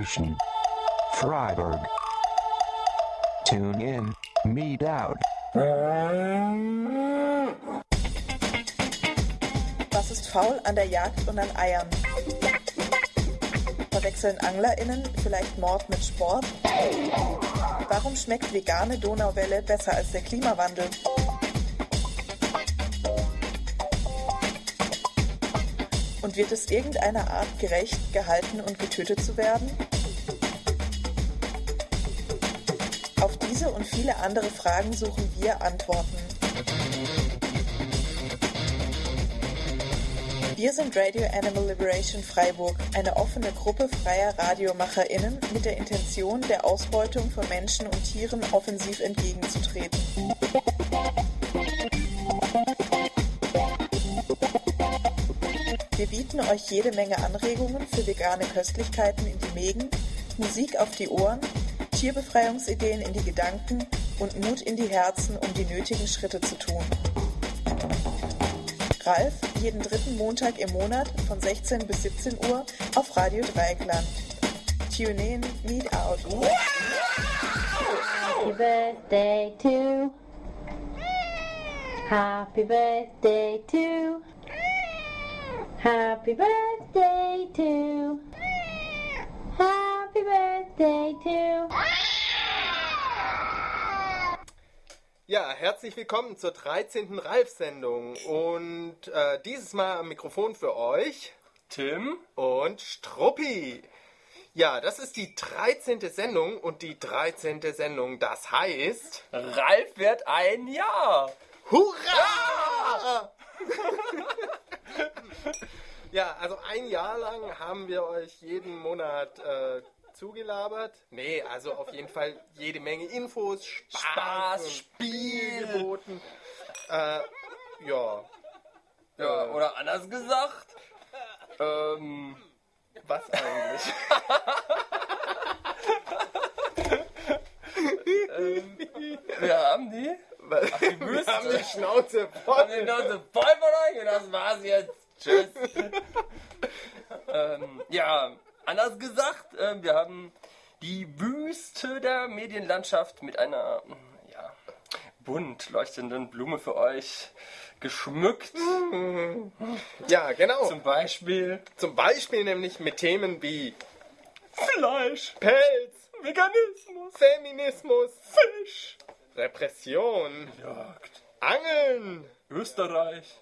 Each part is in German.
Liberation. Freiburg. Tune in, meet out. Was ist faul an der Jagd und an Eiern? Verwechseln AnglerInnen vielleicht Mord mit Sport? Warum schmeckt vegane Donauwelle besser als der Klimawandel? Und wird es irgendeiner Art gerecht, gehalten und getötet zu werden? Auf diese und viele andere Fragen suchen wir Antworten. Wir sind Radio Animal Liberation Freiburg, eine offene Gruppe freier RadiomacherInnen mit der Intention, der Ausbeutung von Menschen und Tieren offensiv entgegenzutreten. Wir bieten euch jede Menge Anregungen für vegane Köstlichkeiten in die Mägen, Musik auf die Ohren, Tierbefreiungsideen in die Gedanken und Mut in die Herzen, um die nötigen Schritte zu tun. Ralf, jeden dritten Montag im Monat von 16 bis 17 Uhr auf Radio Dreieckland. Tune in, meet out. Happy birthday to. Happy birthday to. Happy birthday to. Happy birthday to. Ja, herzlich willkommen zur 13. Ralf-Sendung und dieses Mal am Mikrofon für euch Tim und Struppi. Ja, das ist die 13. Sendung und die 13. Sendung, das heißt... Ralf wird ein Jahr! Hurra! Ja, also ein Jahr lang haben wir euch jeden Monat zugelabert. Nee, also auf jeden Fall jede Menge Infos, Spaß Spiel geboten. Ja. Ja, oder anders gesagt, was eigentlich? wir haben die... Ach, die Wir haben die Schnauze voll. Haben die Schnauze voll von euch und das war's jetzt. Tschüss. Ja, anders gesagt, wir haben die Wüste der Medienlandschaft mit einer bunt leuchtenden Blume für euch geschmückt. Ja, genau. Zum Beispiel nämlich mit Themen wie Fleisch, Pelz, Veganismus, Feminismus, Fisch, Repression, Jagd, Angeln, Österreich.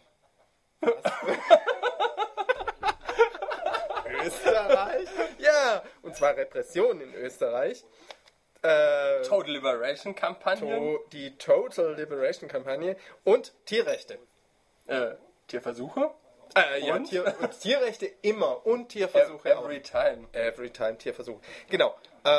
Österreich? Ja, und zwar Repression in Österreich. Total Liberation Kampagne. Die Total Liberation Kampagne und Tierrechte. Tierversuche? Ja, und? Tierrechte immer und Tierversuche auch. Every time. Every time Tierversuche. Genau.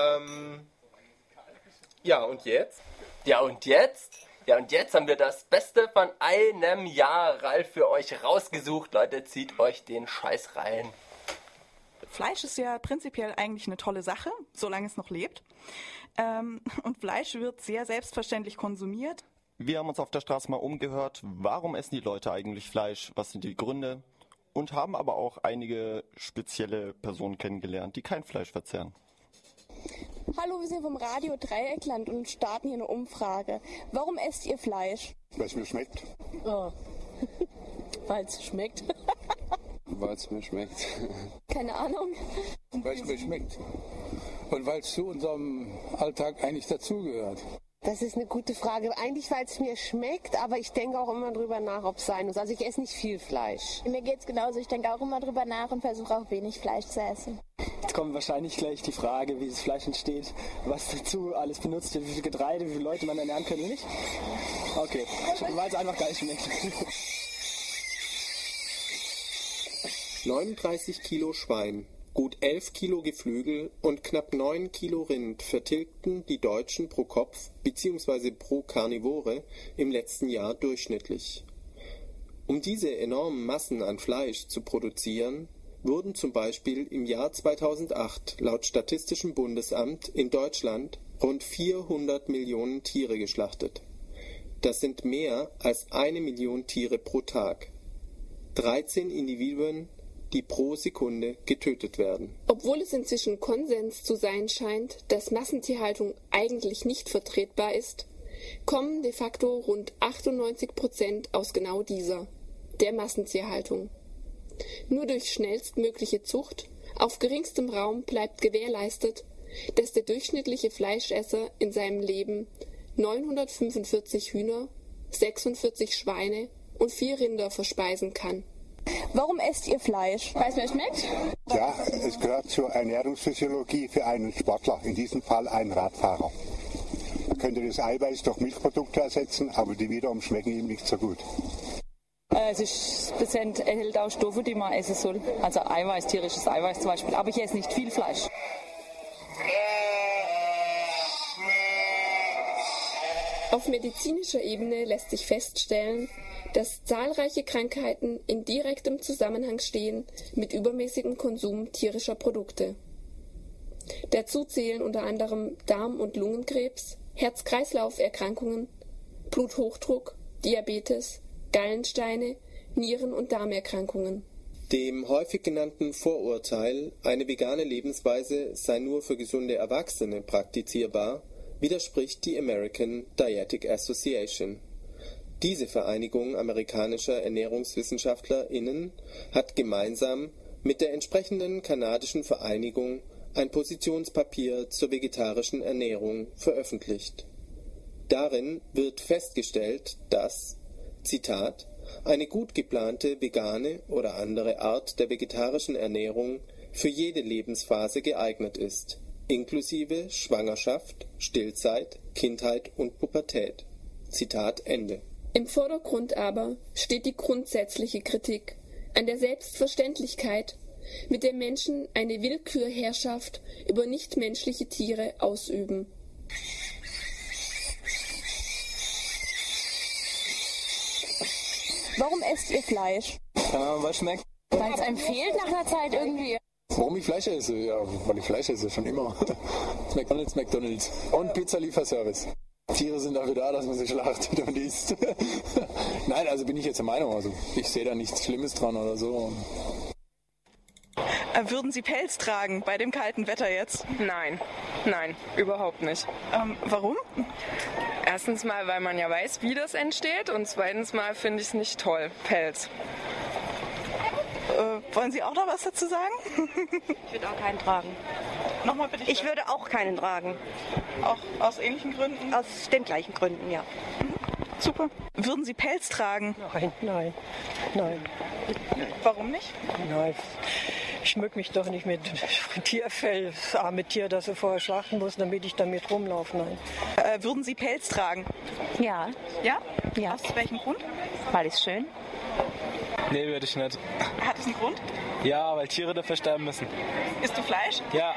Ja, und jetzt? Ja, und jetzt haben wir das Beste von einem Jahr, Ralf, für euch rausgesucht. Leute, zieht euch den Scheiß rein. Fleisch ist ja prinzipiell eigentlich eine tolle Sache, solange es noch lebt. Und Fleisch wird sehr selbstverständlich konsumiert. Wir haben uns auf der Straße mal umgehört, warum essen die Leute eigentlich Fleisch, was sind die Gründe und haben aber auch einige spezielle Personen kennengelernt, die kein Fleisch verzehren. Hallo, wir sind vom Radio Dreieckland und starten hier eine Umfrage. Warum esst ihr Fleisch? Weil es mir schmeckt. Oh. Weil es schmeckt. Weil es mir schmeckt. Keine Ahnung. Weil es mir schmeckt. Und weil es zu unserem Alltag eigentlich dazugehört. Das ist eine gute Frage. Eigentlich, weil es mir schmeckt, aber ich denke auch immer drüber nach, ob es sein muss. Also ich esse nicht viel Fleisch. Mir geht's genauso. Ich denke auch immer drüber nach und versuche auch wenig Fleisch zu essen. Jetzt kommt wahrscheinlich gleich die Frage, wie das Fleisch entsteht, was dazu alles benutzt wird, wie viel Getreide, wie viele Leute man ernähren kann oder nicht. Okay, weil es einfach geil schmeckt. 39 Kilo Schwein, gut 11 Kilo Geflügel und knapp 9 Kilo Rind vertilgten die Deutschen pro Kopf bzw. pro Karnivore im letzten Jahr durchschnittlich. Um diese enormen Massen an Fleisch zu produzieren, wurden zum Beispiel im Jahr 2008 laut Statistischem Bundesamt in Deutschland rund 400 Millionen Tiere geschlachtet. Das sind mehr als 1 Million Tiere pro Tag. 13 Individuen die pro Sekunde getötet werden. Obwohl es inzwischen Konsens zu sein scheint, dass Massentierhaltung eigentlich nicht vertretbar ist, kommen de facto rund 98% aus genau dieser, der Massentierhaltung. Nur durch schnellstmögliche Zucht auf geringstem Raum bleibt gewährleistet, dass der durchschnittliche Fleischesser in seinem Leben 945 Hühner, 46 Schweine und 4 Rinder verspeisen kann. Warum esst ihr Fleisch? Weil es mir schmeckt? Ja, es gehört zur Ernährungsphysiologie für einen Sportler, in diesem Fall einen Radfahrer. Man könnte das Eiweiß durch Milchprodukte ersetzen, aber die wiederum schmecken ihm nicht so gut. Es enthält auch Stoffe, die man essen soll. Also Eiweiß, tierisches Eiweiß zum Beispiel. Aber ich esse nicht viel Fleisch. Auf medizinischer Ebene lässt sich feststellen, dass zahlreiche Krankheiten in direktem Zusammenhang stehen mit übermäßigem Konsum tierischer Produkte. Dazu zählen unter anderem Darm- und Lungenkrebs, Herz-Kreislauf-Erkrankungen, Bluthochdruck, Diabetes, Gallensteine, Nieren- und Darmerkrankungen. Dem häufig genannten Vorurteil, eine vegane Lebensweise sei nur für gesunde Erwachsene praktizierbar, widerspricht die American Dietetic Association. Diese Vereinigung amerikanischer ErnährungswissenschaftlerInnen hat gemeinsam mit der entsprechenden kanadischen Vereinigung ein Positionspapier zur vegetarischen Ernährung veröffentlicht. Darin wird festgestellt, dass, Zitat, eine gut geplante vegane oder andere Art der vegetarischen Ernährung für jede Lebensphase geeignet ist, inklusive Schwangerschaft, Stillzeit, Kindheit und Pubertät. Zitat Ende. Im Vordergrund aber steht die grundsätzliche Kritik an der Selbstverständlichkeit, mit der Menschen eine Willkürherrschaft über nichtmenschliche Tiere ausüben. Warum esst ihr Fleisch? Keine Ahnung, was schmeckt. Weil es einem fehlt nach einer Zeit irgendwie. Warum ich Fleisch esse? Ja, weil ich Fleisch esse, schon immer. McDonald's. Und Pizza-Lieferservice. Tiere sind dafür da, dass man sie schlachtet und isst. Nein, also bin ich jetzt der Meinung. Also ich sehe da nichts Schlimmes dran oder so. Würden Sie Pelz tragen bei dem kalten Wetter jetzt? Nein, überhaupt nicht. Warum? Erstens mal, weil man ja weiß, wie das entsteht, und zweitens mal finde ich es nicht toll, Pelz. Wollen Sie auch noch was dazu sagen? Ich würde auch keinen tragen. Nochmal bitte. Ich würde auch keinen tragen. Auch aus ähnlichen Gründen? Aus den gleichen Gründen, ja. Super. Würden Sie Pelz tragen? Nein. Warum nicht? Nein. Ich schmück mich doch nicht mit Tierfell, das arme Tier, das ich vorher schlachten muss, damit ich damit rumlaufe. Nein. Würden Sie Pelz tragen? Ja. Ja? Ja. Aus welchem Grund? Weil es schön. Nee, würde ich nicht. Hat es einen Grund? Ja, weil Tiere dafür sterben müssen. Isst du Fleisch? Ja.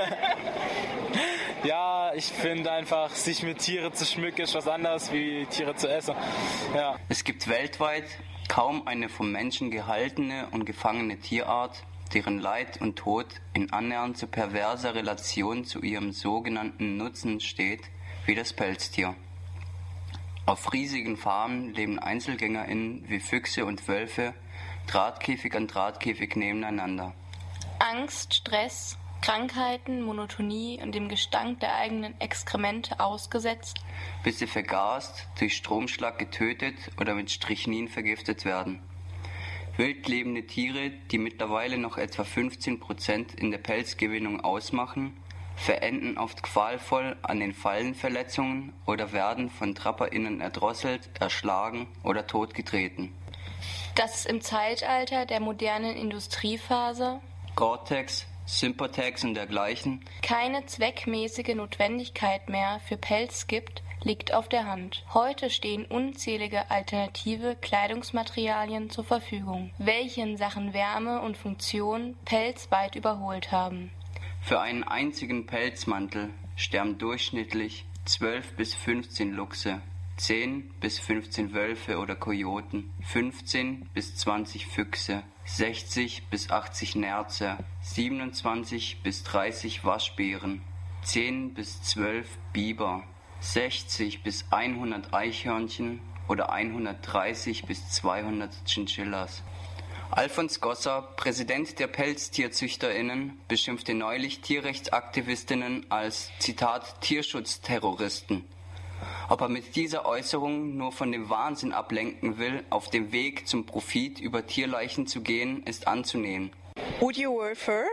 Ja, ich finde einfach, sich mit Tieren zu schmücken, ist was anderes wie Tiere zu essen. Ja. Es gibt weltweit kaum eine vom Menschen gehaltene und gefangene Tierart, deren Leid und Tod in annähernd so perverser Relation zu ihrem sogenannten Nutzen steht wie das Pelztier. Auf riesigen Farmen leben EinzelgängerInnen wie Füchse und Wölfe Drahtkäfig an Drahtkäfig nebeneinander. Angst, Stress, Krankheiten, Monotonie und dem Gestank der eigenen Exkremente ausgesetzt, bis sie vergast, durch Stromschlag getötet oder mit Strychnin vergiftet werden. Wild lebende Tiere, die mittlerweile noch etwa 15% in der Pelzgewinnung ausmachen, verenden oft qualvoll an den Fallenverletzungen oder werden von TrapperInnen erdrosselt, erschlagen oder totgetreten. dass es im Zeitalter der modernen Industriephase Gore-Tex, Sympatex und dergleichen keine zweckmäßige Notwendigkeit mehr für Pelz gibt, liegt auf der Hand. Heute stehen unzählige alternative Kleidungsmaterialien zur Verfügung, welche in Sachen Wärme und Funktion Pelz weit überholt haben. Für einen einzigen Pelzmantel sterben durchschnittlich 12 bis 15 Luchse, 10 bis 15 Wölfe oder Kojoten, 15 bis 20 Füchse, 60 bis 80 Nerze, 27 bis 30 Waschbären, 10 bis 12 Biber, 60 bis 100 Eichhörnchen oder 130 bis 200 Chinchillas. Alfons Gosser, Präsident der PelztierzüchterInnen, beschimpfte neulich Tierrechtsaktivistinnen als, Zitat, Tierschutzterroristen. Ob er mit dieser Äußerung nur von dem Wahnsinn ablenken will, auf dem Weg zum Profit über Tierleichen zu gehen, ist anzunehmen. Would you wear fur?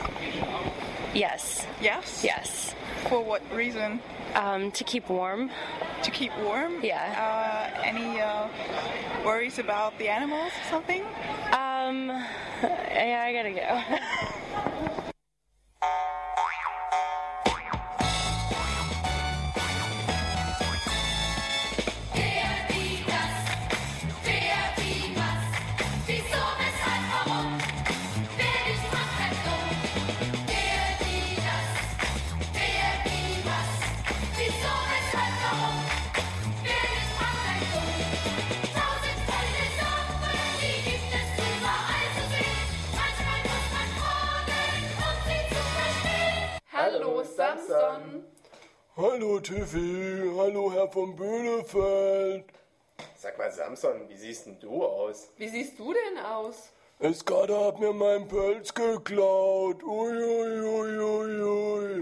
Yes. Yes? Yes. For what reason? To keep warm. To keep warm? Yeah. Any worries about the animals or something? Yeah, I gotta go. Hallo Samson. Hallo Tiffy, hallo Herr von Böhlefeld. Sag mal Samson, wie siehst denn du aus? Wie siehst du denn aus? Eskader hat mir meinen Pelz geklaut. Ui, ui, ui, ui, ui.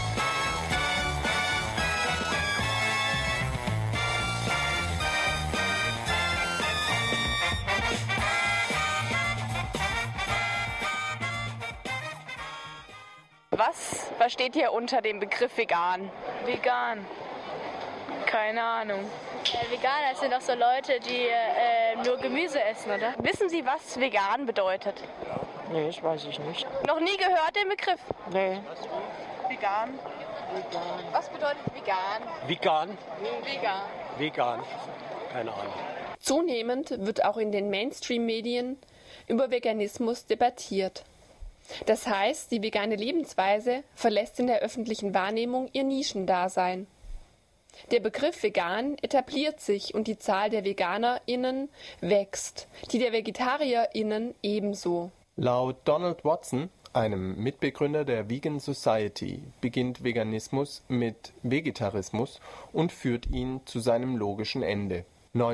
Was versteht ihr unter dem Begriff vegan? Vegan. Keine Ahnung. Veganer sind doch so Leute, die nur Gemüse essen, oder? Wissen Sie, was vegan bedeutet? Nee, das weiß ich nicht. Noch nie gehört den Begriff? Nee. Vegan. Was bedeutet vegan? Vegan? Vegan. Vegan. Keine Ahnung. Zunehmend wird auch in den Mainstream-Medien über Veganismus debattiert. Das heißt, die vegane Lebensweise verlässt in der öffentlichen Wahrnehmung ihr Nischendasein. Der Begriff vegan etabliert sich und die Zahl der VeganerInnen wächst, die der VegetarierInnen ebenso. Laut Donald Watson, einem Mitbegründer der Vegan Society, beginnt Veganismus mit Vegetarismus und führt ihn zu seinem logischen Ende.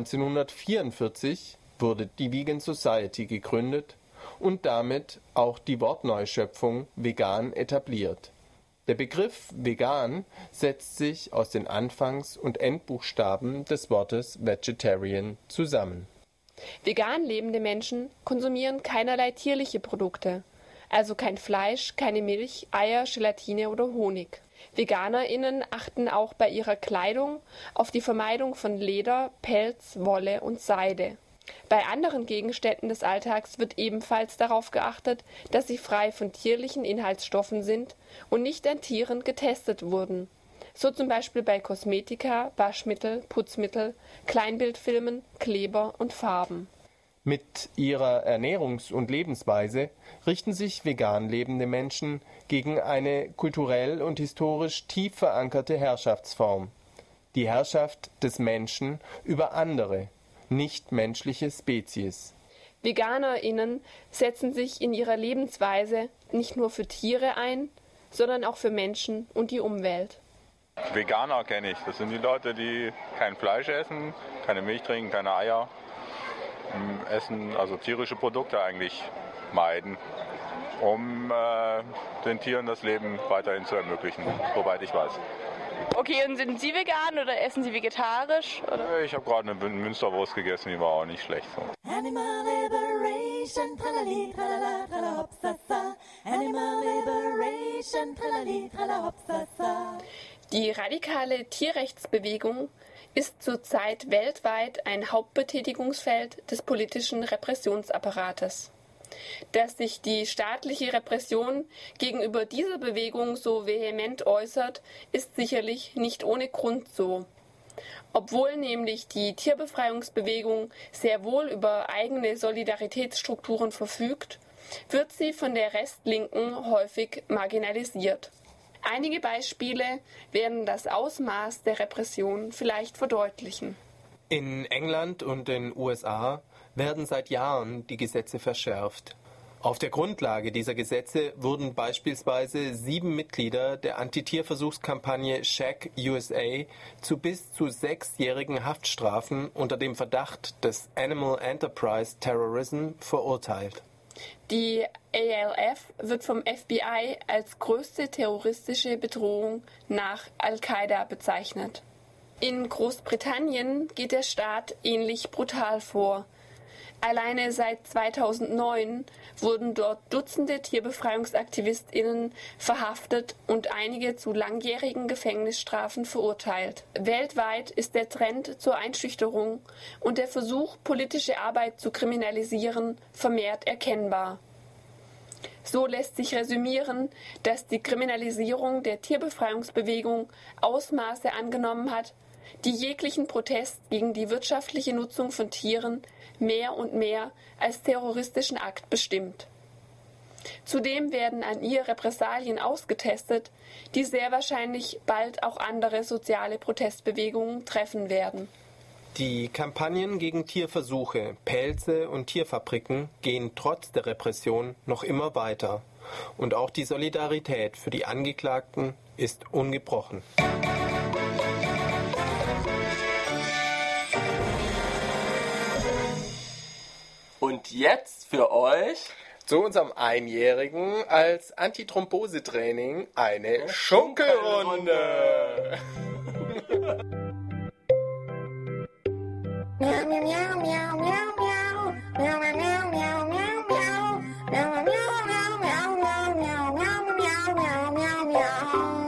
1944 wurde die Vegan Society gegründet und damit auch die Wortneuschöpfung vegan etabliert. Der Begriff vegan setzt sich aus den Anfangs- und Endbuchstaben des Wortes vegetarian zusammen. Vegan lebende Menschen konsumieren keinerlei tierliche Produkte, also kein Fleisch, keine Milch, Eier, Gelatine oder Honig. VeganerInnen achten auch bei ihrer Kleidung auf die Vermeidung von Leder, Pelz, Wolle und Seide. Bei anderen Gegenständen des Alltags wird ebenfalls darauf geachtet, dass sie frei von tierlichen Inhaltsstoffen sind und nicht an Tieren getestet wurden. So zum Beispiel bei Kosmetika, Waschmittel, Putzmittel, Kleinbildfilmen, Kleber und Farben. Mit ihrer Ernährungs- und Lebensweise richten sich vegan lebende Menschen gegen eine kulturell und historisch tief verankerte Herrschaftsform: die Herrschaft des Menschen über andere, nichtmenschliche Spezies. VeganerInnen setzen sich in ihrer Lebensweise nicht nur für Tiere ein, sondern auch für Menschen und die Umwelt. Veganer kenne ich. Das sind die Leute, die kein Fleisch essen, keine Milch trinken, keine Eier essen, also tierische Produkte eigentlich meiden, um den Tieren das Leben weiterhin zu ermöglichen, soweit ich weiß. Okay, und sind Sie vegan oder essen Sie vegetarisch? Oder? Ich habe gerade eine Münsterwurst gegessen, die war auch nicht schlecht. So. Animal Liberation, tralali, tralala, trala, hopsasa. Animal Liberation, tralali, trala, hopsasa. Die radikale Tierrechtsbewegung ist zurzeit weltweit ein Hauptbetätigungsfeld des politischen Repressionsapparates. Dass sich die staatliche Repression gegenüber dieser Bewegung so vehement äußert, ist sicherlich nicht ohne Grund so. Obwohl nämlich die Tierbefreiungsbewegung sehr wohl über eigene Solidaritätsstrukturen verfügt, wird sie von der Restlinken häufig marginalisiert. Einige Beispiele werden das Ausmaß der Repression vielleicht verdeutlichen. In England und den USA werden seit Jahren die Gesetze verschärft. Auf der Grundlage dieser Gesetze wurden beispielsweise 7 Mitglieder der Anti-Tierversuchskampagne SHAG USA zu bis zu 6-jährigen Haftstrafen unter dem Verdacht des Animal Enterprise Terrorism verurteilt. Die ALF wird vom FBI als größte terroristische Bedrohung nach Al-Qaida bezeichnet. In Großbritannien geht der Staat ähnlich brutal vor. Alleine seit 2009 wurden dort Dutzende TierbefreiungsaktivistInnen verhaftet und einige zu langjährigen Gefängnisstrafen verurteilt. Weltweit ist der Trend zur Einschüchterung und der Versuch, politische Arbeit zu kriminalisieren, vermehrt erkennbar. So lässt sich resümieren, dass die Kriminalisierung der Tierbefreiungsbewegung Ausmaße angenommen hat, die jeglichen Protest gegen die wirtschaftliche Nutzung von Tieren mehr und mehr als terroristischen Akt bestimmt. Zudem werden an ihr Repressalien ausgetestet, die sehr wahrscheinlich bald auch andere soziale Protestbewegungen treffen werden. Die Kampagnen gegen Tierversuche, Pelze und Tierfabriken gehen trotz der Repression noch immer weiter. Und auch die Solidarität für die Angeklagten ist ungebrochen. Und jetzt für euch zu unserem Einjährigen als Antithrombose-Training eine Schunkelrunde. Miau, miau, miau, miau, miau, miau, miau, miau, miau, miau, miau, miau, miau, miau, miau, miau.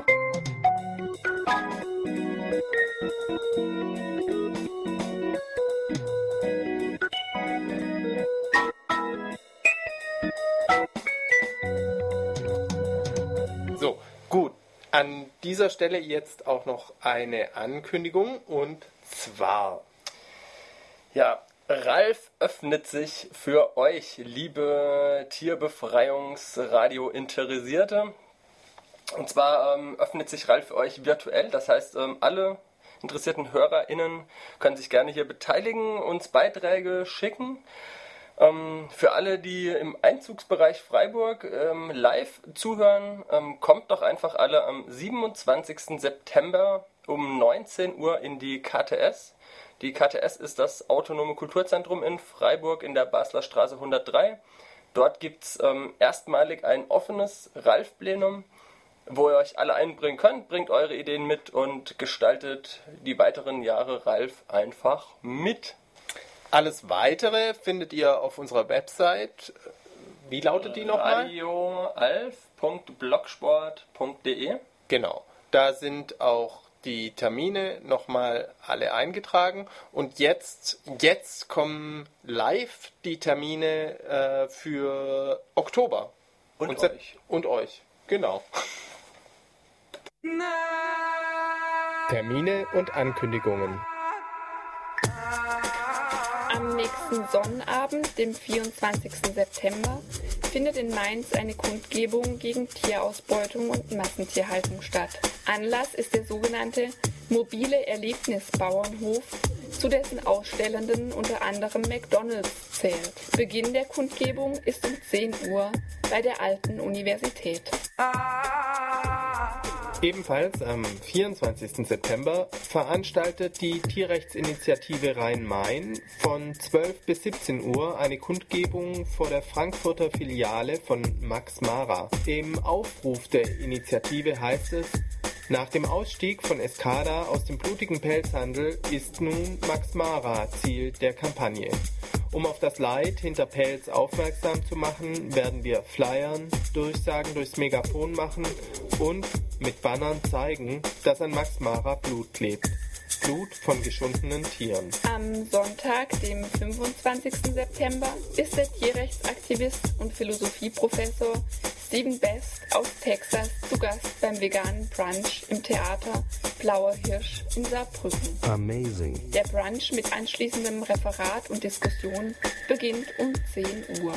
So, gut. An dieser Stelle jetzt auch noch eine Ankündigung und zwar... Ja, Ralf öffnet sich für euch, liebe Tierbefreiungsradio-Interessierte. Und zwar öffnet sich Ralf für euch virtuell, das heißt, alle interessierten HörerInnen können sich gerne hier beteiligen, uns Beiträge schicken. Für alle, die im Einzugsbereich Freiburg live zuhören, kommt doch einfach alle am 27. September um 19 Uhr in die KTS. Die KTS ist das Autonome Kulturzentrum in Freiburg in der Basler Straße 103. Dort gibt es erstmalig ein offenes Ralf-Plenum, wo ihr euch alle einbringen könnt. Bringt eure Ideen mit und gestaltet die weiteren Jahre Ralf einfach mit. Alles Weitere findet ihr auf unserer Website. Wie lautet die nochmal? radioalf.blogsport.de. Genau, da sind auch die Termine nochmal alle eingetragen und jetzt kommen live die Termine für Oktober. Und euch. Und euch, genau. Termine und Ankündigungen. Am nächsten Sonnabend, dem 24. September, findet in Mainz eine Kundgebung gegen Tierausbeutung und Massentierhaltung statt. Anlass ist der sogenannte mobile Erlebnisbauernhof, zu dessen Ausstellenden unter anderem McDonald's zählt. Beginn der Kundgebung ist um 10 Uhr bei der Alten Universität. Ebenfalls am 24. September veranstaltet die Tierrechtsinitiative Rhein-Main von 12 bis 17 Uhr eine Kundgebung vor der Frankfurter Filiale von Max Mara. Im Aufruf der Initiative heißt es: Nach dem Ausstieg von Escada aus dem blutigen Pelzhandel ist nun Max Mara Ziel der Kampagne. Um auf das Leid hinter Pelz aufmerksam zu machen, werden wir Flyern, Durchsagen durchs Megafon machen und mit Bannern zeigen, dass an Max Mara Blut klebt. Blut von geschundenen Tieren. Am Sonntag, dem 25. September, ist der Tierrechtsaktivist und Philosophieprofessor Steven Best aus Texas zu Gast beim veganen Brunch im Theater Blauer Hirsch in Saarbrücken. Amazing. Der Brunch mit anschließendem Referat und Diskussion beginnt um 10 Uhr.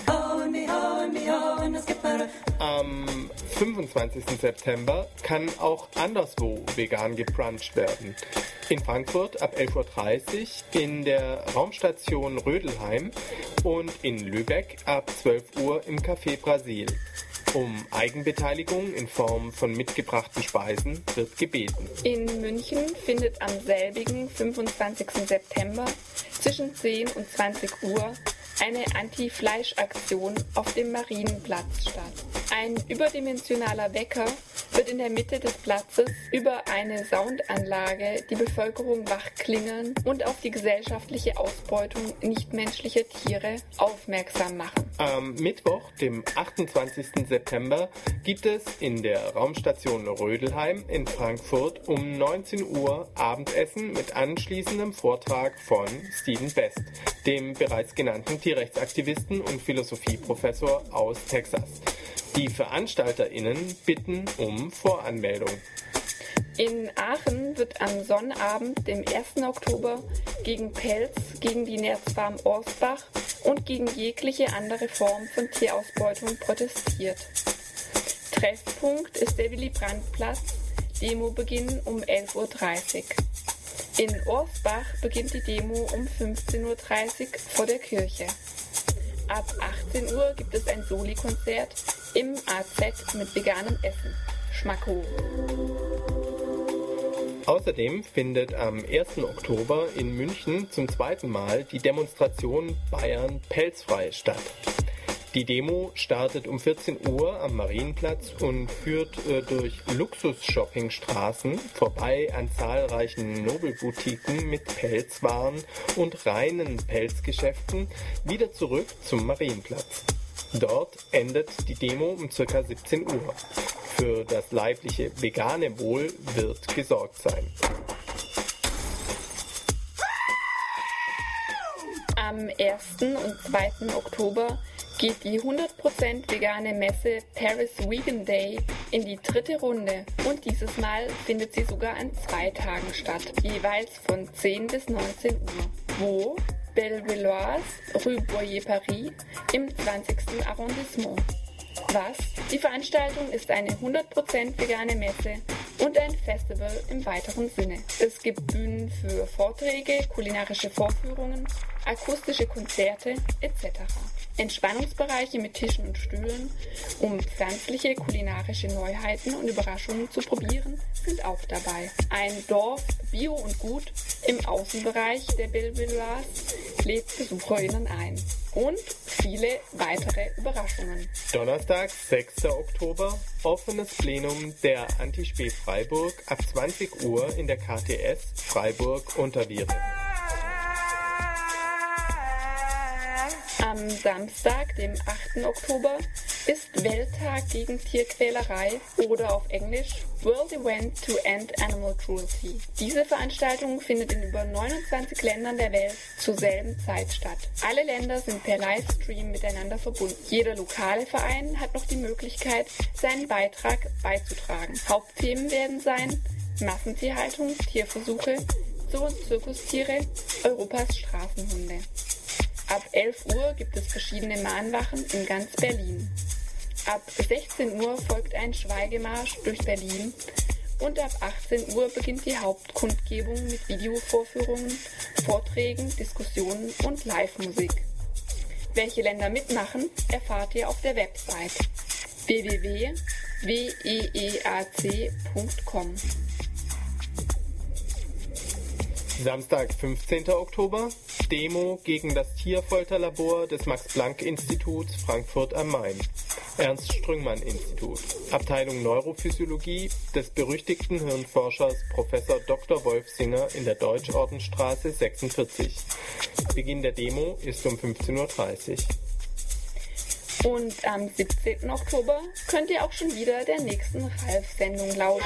Am 25. September kann auch anderswo vegan gebruncht werden. In Frankfurt ab 11.30 Uhr, in der Raumstation Rödelheim und in Lübeck ab 12 Uhr im Café Brasil. Um Eigenbeteiligung in Form von mitgebrachten Speisen wird gebeten. In München findet am selbigen 25. September zwischen 10 und 20 Uhr eine Anti-Fleisch-Aktion auf dem Marienplatz statt. Ein überdimensionaler Wecker wird in der Mitte des Platzes über eine Soundanlage die Bevölkerung wachklingeln und auf die gesellschaftliche Ausbeutung nichtmenschlicher Tiere aufmerksam machen. Am Mittwoch, dem 28. September, gibt es in der Raumstation Rödelheim in Frankfurt um 19 Uhr Abendessen mit anschließendem Vortrag von Steven Best, dem bereits genannten Tierrechtsaktivisten und Philosophieprofessor aus Texas. Die VeranstalterInnen bitten um Voranmeldung. In Aachen wird am Sonnabend, dem 1. Oktober, gegen Pelz, gegen die Nerzfarm Orsbach und gegen jegliche andere Form von Tierausbeutung protestiert. Treffpunkt ist der Willy-Brandt-Platz, Demobeginn um 11.30 Uhr. In Orsbach beginnt die Demo um 15.30 Uhr vor der Kirche. Ab 18 Uhr gibt es ein Soli-Konzert im AZ mit veganem Essen. Schmacko. Außerdem findet am 1. Oktober in München zum zweiten Mal die Demonstration Bayern pelzfrei statt. Die Demo startet um 14 Uhr am Marienplatz und führt durch Luxus-Shopping-Straßen vorbei an zahlreichen Nobelboutiquen mit Pelzwaren und reinen Pelzgeschäften wieder zurück zum Marienplatz. Dort endet die Demo um ca. 17 Uhr. Für das leibliche vegane Wohl wird gesorgt sein. Am 1. und 2. Oktober geht die 100% vegane Messe Paris Vegan Day in die 3. Runde und dieses Mal findet sie sogar an 2 Tagen statt, jeweils von 10 bis 19 Uhr. Wo? Bellevilloise, Rue Boyer-Paris im 20. Arrondissement. Was? Die Veranstaltung ist eine 100% vegane Messe und ein Festival im weiteren Sinne. Es gibt Bühnen für Vorträge, kulinarische Vorführungen, akustische Konzerte etc. Entspannungsbereiche mit Tischen und Stühlen, um pflanzliche kulinarische Neuheiten und Überraschungen zu probieren, sind auch dabei. Ein Dorf Bio und Gut im Außenbereich der Bellevilloise lädt BesucherInnen ein. Und viele weitere Überraschungen. Donnerstag, 6. Oktober, offenes Plenum der Anti-Spee Freiburg ab 20 Uhr in der KTS Freiburg Unterviere. Am Samstag, dem 8. Oktober, ist Welttag gegen Tierquälerei oder auf Englisch World Event to End Animal Cruelty. Diese Veranstaltung findet in über 29 Ländern der Welt zur selben Zeit statt. Alle Länder sind per Livestream miteinander verbunden. Jeder lokale Verein hat noch die Möglichkeit, seinen Beitrag beizutragen. Hauptthemen werden sein Massentierhaltung, Tierversuche, Zoo- und Zirkustiere, Europas Straßenhunde. Ab 11 Uhr gibt es verschiedene Mahnwachen in ganz Berlin. Ab 16 Uhr folgt ein Schweigemarsch durch Berlin und ab 18 Uhr beginnt die Hauptkundgebung mit Videovorführungen, Vorträgen, Diskussionen und Live-Musik. Welche Länder mitmachen, erfahrt ihr auf der Website www.weeac.com. Samstag, 15. Oktober, Demo gegen das Tierfolterlabor des Max-Planck-Instituts Frankfurt am Main. Ernst-Strüngmann-Institut, Abteilung Neurophysiologie des berüchtigten Hirnforschers Prof. Dr. Wolf Singer in der Deutschordenstraße 46. Beginn der Demo ist um 15.30 Uhr. Und am 17. Oktober könnt ihr auch schon wieder der nächsten Ralf-Sendung lauschen.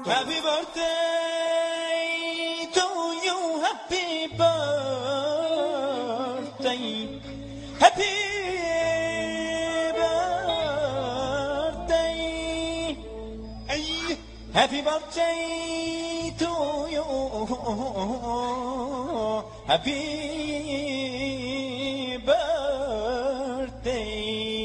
Happy birthday to you, happy birthday, happy birthday, happy birthday to you, happy birthday.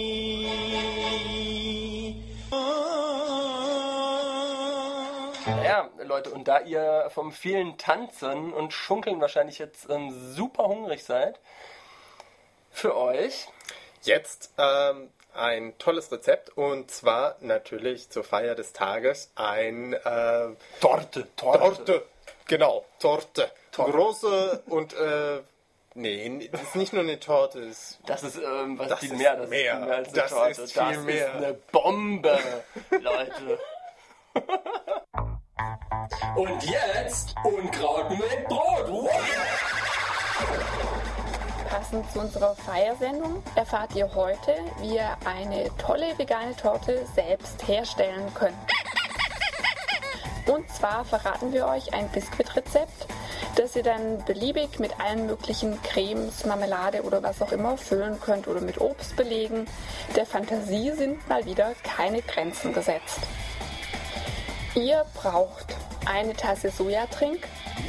Ja, Leute, und da ihr vom vielen Tanzen und Schunkeln wahrscheinlich jetzt super hungrig seid, für euch jetzt ein tolles Rezept, und zwar natürlich zur Feier des Tages ein Torte. Genau, Torte. Große und nee, das ist nicht nur eine Torte. Das ist was viel mehr. Das ist viel mehr als eine Torte. Das ist viel mehr. Das ist eine Bombe, Leute. Und jetzt Unkraut mit Brot. Passend zu unserer Feiersendung erfahrt ihr heute, wie ihr eine tolle vegane Torte selbst herstellen könnt. Und zwar verraten wir euch ein Biskuitrezept, das ihr dann beliebig mit allen möglichen Cremes, Marmelade oder was auch immer füllen könnt oder mit Obst belegen. Der Fantasie sind mal wieder keine Grenzen gesetzt. Ihr braucht eine Tasse Sojatrink,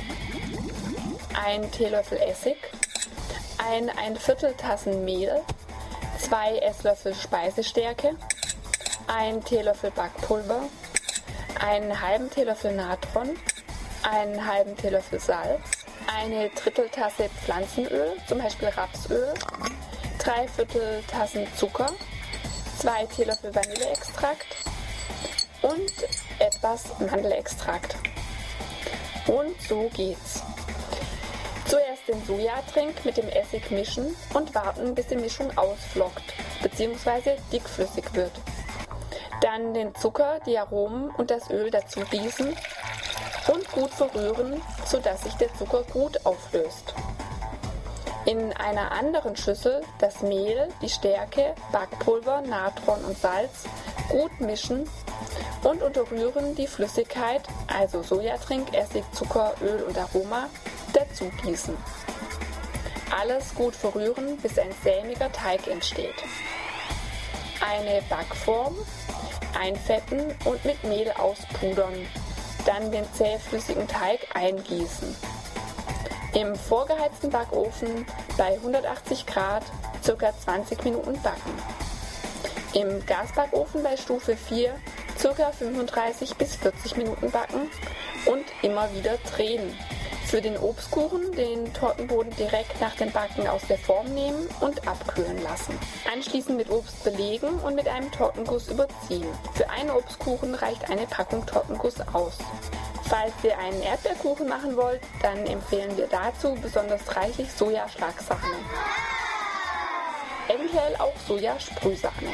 einen Teelöffel Essig, ein Vierteltassen Mehl, 2 Esslöffel Speisestärke, einen Teelöffel Backpulver, einen halben Teelöffel Natron, einen halben Teelöffel Salz, eine Dritteltasse Pflanzenöl, zum Beispiel Rapsöl, 3/4 Tassen Zucker, 2 Teelöffel Vanilleextrakt und etwas Mandelextrakt. Und so geht's. Zuerst den Sojatrink mit dem Essig mischen und warten, bis die Mischung ausflockt bzw. dickflüssig wird. Dann den Zucker, die Aromen und das Öl dazu gießen und gut verrühren, sodass sich der Zucker gut auflöst. In einer anderen Schüssel das Mehl, die Stärke, Backpulver, Natron und Salz gut mischen und unterrühren die Flüssigkeit, also Sojatrink, Essig, Zucker, Öl und Aroma, dazu gießen. Alles gut verrühren, bis ein sämiger Teig entsteht. Eine Backform einfetten und mit Mehl auspudern. Dann den zähflüssigen Teig eingießen. Im vorgeheizten Backofen bei 180 Grad ca. 20 Minuten backen. Im Gasbackofen bei Stufe 4 ca. 35 bis 40 Minuten backen und immer wieder drehen. Für den Obstkuchen den Tortenboden direkt nach dem Backen aus der Form nehmen und abkühlen lassen. Anschließend mit Obst belegen und mit einem Tortenguss überziehen. Für einen Obstkuchen reicht eine Packung Tortenguss aus. Falls ihr einen Erdbeerkuchen machen wollt, dann empfehlen wir dazu besonders reichlich Sojaschlagsahne. Eventuell auch Sojasprühsahne.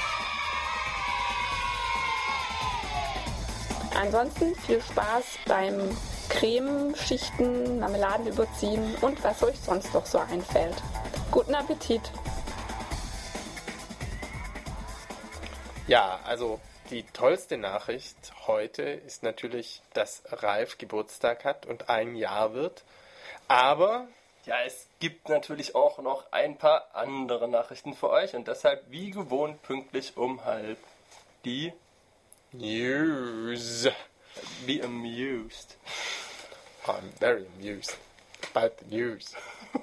Ansonsten viel Spaß beim Cremeschichten, Marmeladen überziehen und was euch sonst noch so einfällt. Guten Appetit! Ja, also die tollste Nachricht heute ist natürlich, dass Ralf Geburtstag hat und 1 Jahr wird. Aber ja, es gibt natürlich auch noch ein paar andere Nachrichten für euch und deshalb wie gewohnt pünktlich um 12:30 die News. Be amused. I'm very amused about the news.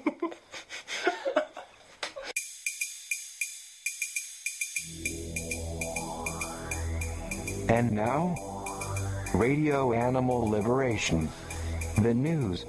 And now, Radio Animal Liberation, the news.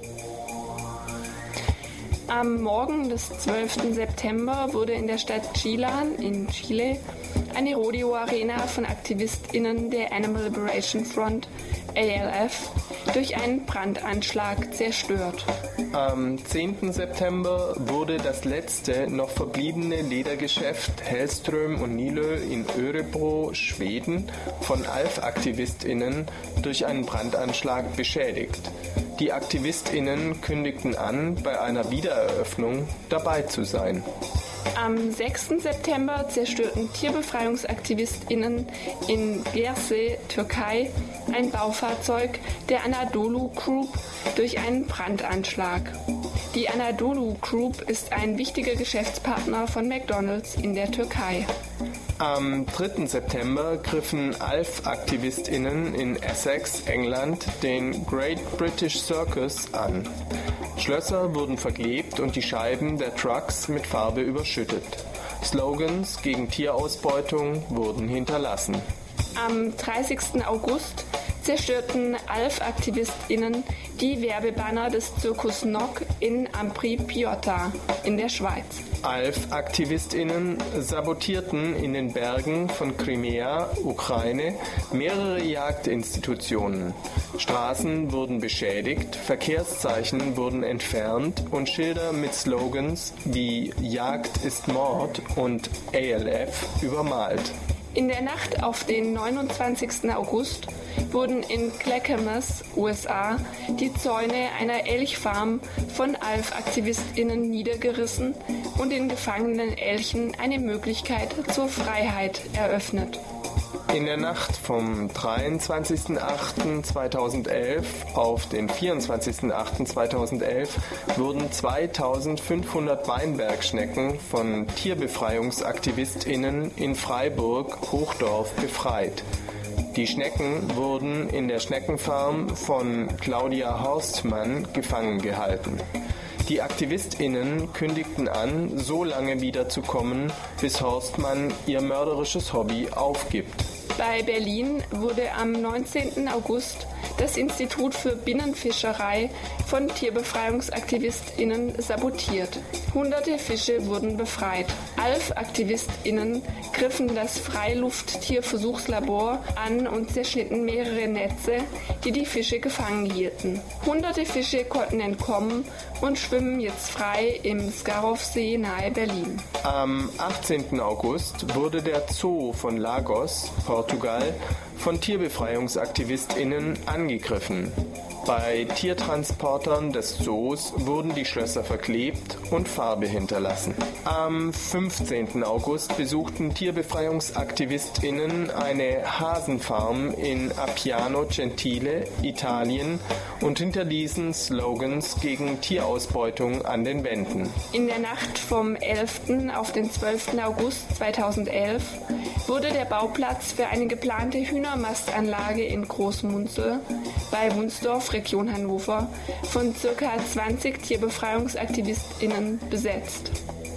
Am Morgen des 12. September wurde in der Stadt Chillán in Chile eine Rodeo-Arena von AktivistInnen der Animal Liberation Front, ALF, durch einen Brandanschlag zerstört. Am 10. September wurde das letzte noch verbliebene Ledergeschäft Hellström und Nilö in Örebro, Schweden, von ALF-AktivistInnen durch einen Brandanschlag beschädigt. Die AktivistInnen kündigten an, bei einer Wiedereröffnung dabei zu sein. Am 6. September zerstörten TierbefreiungsaktivistInnen in Gerse, Türkei, ein Baufahrzeug der Anadolu Group durch einen Brandanschlag. Die Anadolu Group ist ein wichtiger Geschäftspartner von McDonald's in der Türkei. Am 3. September griffen ALF-AktivistInnen in Essex, England, den Great British Circus an. Schlösser wurden verklebt und die Scheiben der Trucks mit Farbe überschüttet. Slogans gegen Tierausbeutung wurden hinterlassen. Am 30. August zerstörten ALF-AktivistInnen die Werbebanner des Zirkus Nock in Ampri-Piotta in der Schweiz. ALF-AktivistInnen sabotierten in den Bergen von Crimea, Ukraine, mehrere Jagdinstitutionen. Straßen wurden beschädigt, Verkehrszeichen wurden entfernt und Schilder mit Slogans wie Jagd ist Mord und ALF übermalt. In der Nacht auf den 29. August wurden in Clackamas, USA, die Zäune einer Elchfarm von ALF-AktivistInnen niedergerissen und den gefangenen Elchen eine Möglichkeit zur Freiheit eröffnet. In der Nacht vom 23.08.2011 auf den 24.08.2011 wurden 2500 Weinbergschnecken von TierbefreiungsaktivistInnen in Freiburg-Hochdorf befreit. Die Schnecken wurden in der Schneckenfarm von Claudia Horstmann gefangen gehalten. Die AktivistInnen kündigten an, so lange wiederzukommen, bis Horstmann ihr mörderisches Hobby aufgibt. Bei Berlin wurde am 19. August das Institut für Binnenfischerei von TierbefreiungsaktivistInnen sabotiert. Hunderte Fische wurden befreit. ALF-AktivistInnen griffen das Freilufttierversuchslabor an und zerschnitten mehrere Netze, die die Fische gefangen hielten. Hunderte Fische konnten entkommen und schwimmen jetzt frei im Skarofsee nahe Berlin. Am 18. August wurde der Zoo von Lagos, Portugal, von TierbefreiungsaktivistInnen angegriffen. Bei Tiertransportern des Zoos wurden die Schlösser verklebt und Farbe hinterlassen. Am 15. August besuchten TierbefreiungsaktivistInnen eine Hasenfarm in Appiano Gentile, Italien und hinterließen Slogans gegen Tierausbeutung an den Wänden. In der Nacht vom 11. auf den 12. August 2011 wurde der Bauplatz für eine geplante Hühnermastanlage in Großmunzel bei Wunsdorf, Region Hannover, von ca. 20 TierbefreiungsaktivistInnen besetzt.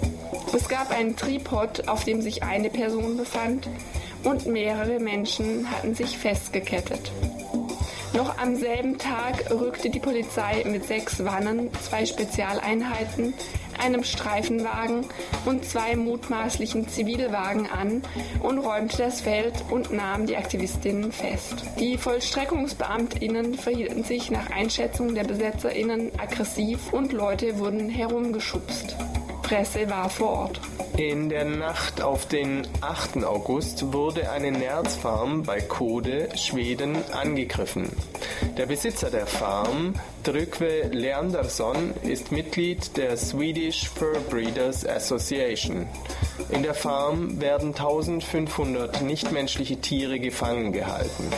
Es gab einen Tripod, auf dem sich eine Person befand, und mehrere Menschen hatten sich festgekettet. Noch am selben Tag rückte die Polizei mit 6 Wannen, 2 Spezialeinheiten, einem Streifenwagen und 2 mutmaßlichen Zivilwagen an und räumte das Feld und nahm die Aktivistinnen fest. Die VollstreckungsbeamtInnen verhielten sich nach Einschätzung der BesetzerInnen aggressiv und Leute wurden herumgeschubst. Presse war vor Ort. In der Nacht auf den 8. August wurde eine Nerzfarm bei Kode, Schweden, angegriffen. Der Besitzer der Farm, Tryggve Leandersson, ist Mitglied der Swedish Fur Breeders Association. In der Farm werden 1500 nichtmenschliche Tiere gefangen gehalten.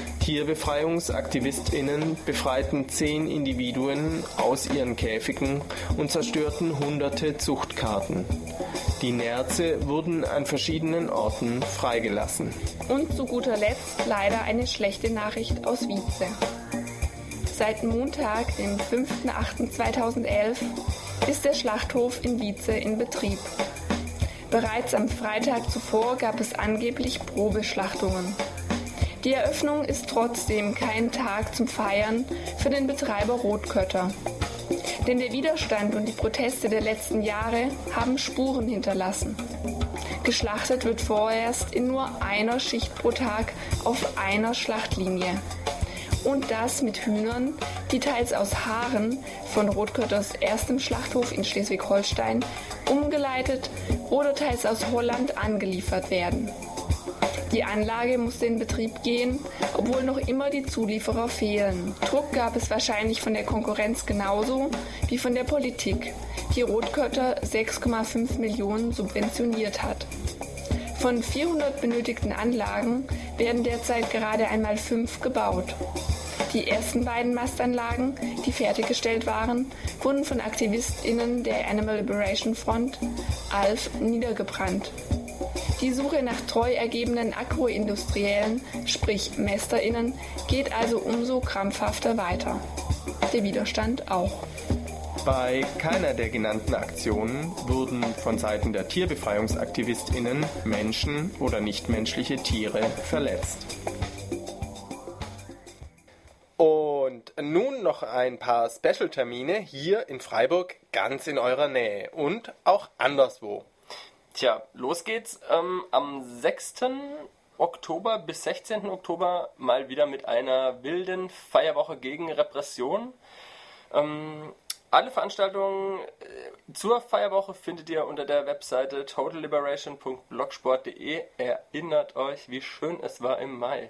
TierbefreiungsaktivistInnen befreiten 10 Individuen aus ihren Käfigen und zerstörten hunderte Zuchtkarten. Die Nerze wurden an verschiedenen Orten freigelassen. Und zu guter Letzt leider eine schlechte Nachricht aus Wietze. Seit Montag, dem 5.8.2011, ist der Schlachthof in Wietze in Betrieb. Bereits am Freitag zuvor gab es angeblich Probeschlachtungen. Die Eröffnung ist trotzdem kein Tag zum Feiern für den Betreiber Rotkötter. Denn der Widerstand und die Proteste der letzten Jahre haben Spuren hinterlassen. Geschlachtet wird vorerst in nur einer Schicht pro Tag auf einer Schlachtlinie. Und das mit Hühnern, die teils aus Haaren von Rotkötters erstem Schlachthof in Schleswig-Holstein umgeleitet oder teils aus Holland angeliefert werden. Die Anlage musste in Betrieb gehen, obwohl noch immer die Zulieferer fehlen. Druck gab es wahrscheinlich von der Konkurrenz genauso wie von der Politik, die Rotkötter 6,5 Millionen subventioniert hat. Von 400 benötigten Anlagen werden derzeit gerade einmal 5 gebaut. Die ersten beiden Mastanlagen, die fertiggestellt waren, wurden von AktivistInnen der Animal Liberation Front, ALF, niedergebrannt. Die Suche nach treu ergebenen Agroindustriellen, sprich MästerInnen, geht also umso krampfhafter weiter. Der Widerstand auch. Bei keiner der genannten Aktionen wurden von Seiten der TierbefreiungsaktivistInnen Menschen oder nichtmenschliche Tiere verletzt. Und nun noch ein paar Special-Termine hier in Freiburg ganz in eurer Nähe und auch anderswo. Tja, los geht's am 6. Oktober bis 16. Oktober mal wieder mit einer wilden Feierwoche gegen Repression. Alle Veranstaltungen zur Feierwoche findet ihr unter der Webseite totalliberation.blogsport.de. Erinnert euch, wie schön es war im Mai.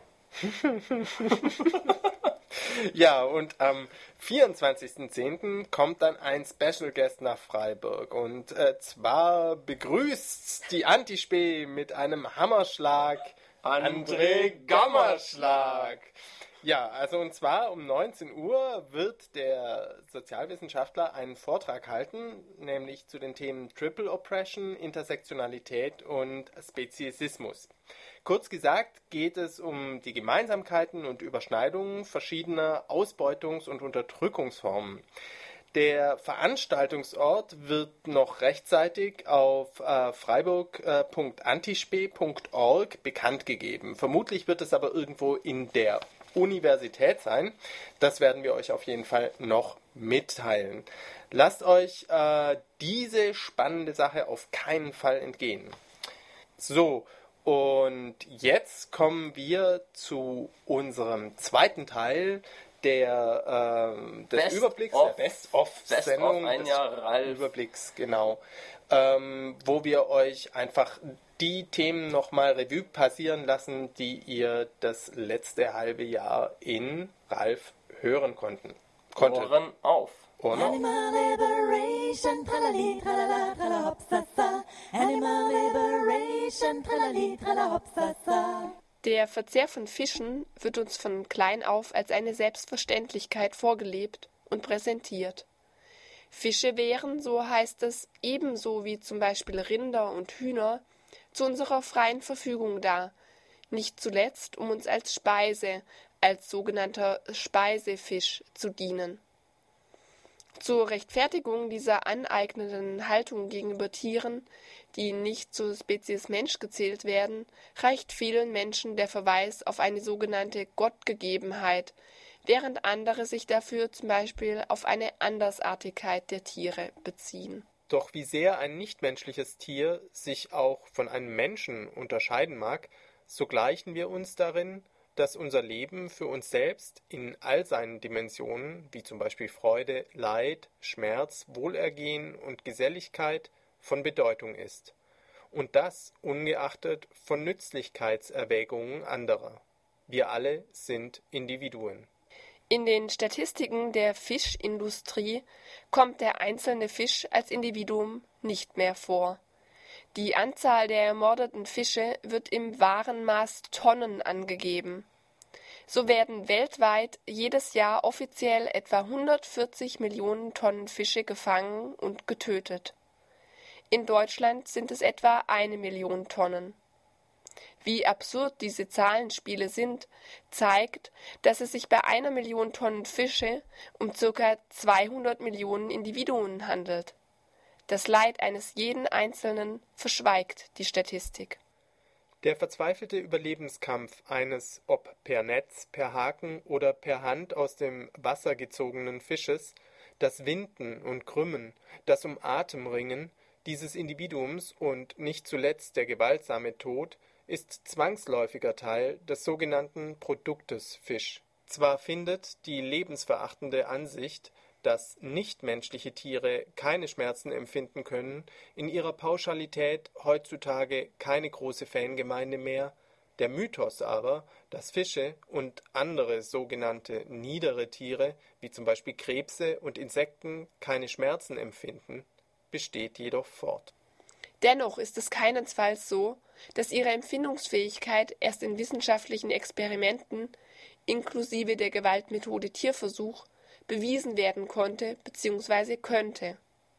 Ja, und am 24.10. kommt dann ein Special Guest nach Freiburg. Und zwar begrüßt die Antispee mit einem Hammerschlag André Gammerschlag. Ja, also und zwar um 19 Uhr wird der Sozialwissenschaftler einen Vortrag halten, nämlich zu den Themen Triple Oppression, Intersektionalität und Speziesismus. Kurz gesagt geht es um die Gemeinsamkeiten und Überschneidungen verschiedener Ausbeutungs- und Unterdrückungsformen. Der Veranstaltungsort wird noch rechtzeitig auf freiburg.antispee.org bekannt gegeben. Vermutlich wird es aber irgendwo in der Universität sein. Das werden wir euch auf jeden Fall noch mitteilen. Lasst euch diese spannende Sache auf keinen Fall entgehen. So, und jetzt kommen wir zu unserem zweiten Teil des Überblicks, der Best-of-Sendung, ein Jahr Ralf. Überblicks, genau, wo wir euch einfach die Themen nochmal Revue passieren lassen, die ihr das letzte halbe Jahr in Ralf hören konntet. Ohren auf. Animal Liberation, tralali, tralala, trala, hopsasa. Animal Liberation, tralali, trala, hopsasa. Der Verzehr von Fischen wird uns von klein auf als eine Selbstverständlichkeit vorgelebt und präsentiert. Fische wären, so heißt es, ebenso wie zum Beispiel Rinder und Hühner, zu unserer freien Verfügung da, nicht zuletzt, um uns als Speise, als sogenannter Speisefisch zu dienen. Zur Rechtfertigung dieser aneignenden Haltung gegenüber Tieren, die nicht zur Spezies Mensch gezählt werden, reicht vielen Menschen der Verweis auf eine sogenannte Gottgegebenheit, während andere sich dafür zum Beispiel auf eine Andersartigkeit der Tiere beziehen. Doch wie sehr ein nichtmenschliches Tier sich auch von einem Menschen unterscheiden mag, so gleichen wir uns darin, dass unser Leben für uns selbst in all seinen Dimensionen, wie zum Beispiel Freude, Leid, Schmerz, Wohlergehen und Geselligkeit, von Bedeutung ist. Und das ungeachtet von Nützlichkeitserwägungen anderer. Wir alle sind Individuen. In den Statistiken der Fischindustrie kommt der einzelne Fisch als Individuum nicht mehr vor. Die Anzahl der ermordeten Fische wird im wahren Maß Tonnen angegeben. So werden weltweit jedes Jahr offiziell etwa 140 Millionen Tonnen Fische gefangen und getötet. In Deutschland sind es etwa 1 Million Tonnen. Wie absurd diese Zahlenspiele sind, zeigt, dass es sich bei 1 Million Tonnen Fische um ca. 200 Millionen Individuen handelt. Das Leid eines jeden Einzelnen verschweigt die Statistik. Der verzweifelte Überlebenskampf eines, ob per Netz, per Haken oder per Hand aus dem Wasser gezogenen Fisches, das Winden und Krümmen, das um Atem ringen dieses Individuums und nicht zuletzt der gewaltsame Tod ist zwangsläufiger Teil des sogenannten Produktes Fisch. Zwar findet die lebensverachtende Ansicht, dass nichtmenschliche Tiere keine Schmerzen empfinden können, in ihrer Pauschalität heutzutage keine große Fangemeinde mehr, Der Mythos aber, dass Fische und andere sogenannte niedere Tiere, wie zum Beispiel Krebse und Insekten, keine Schmerzen empfinden, besteht jedoch fort. Dennoch ist es keinesfalls so, dass ihre Empfindungsfähigkeit erst in wissenschaftlichen Experimenten, inklusive der Gewaltmethode Tierversuch, bewiesen werden konnte bzw. könnte.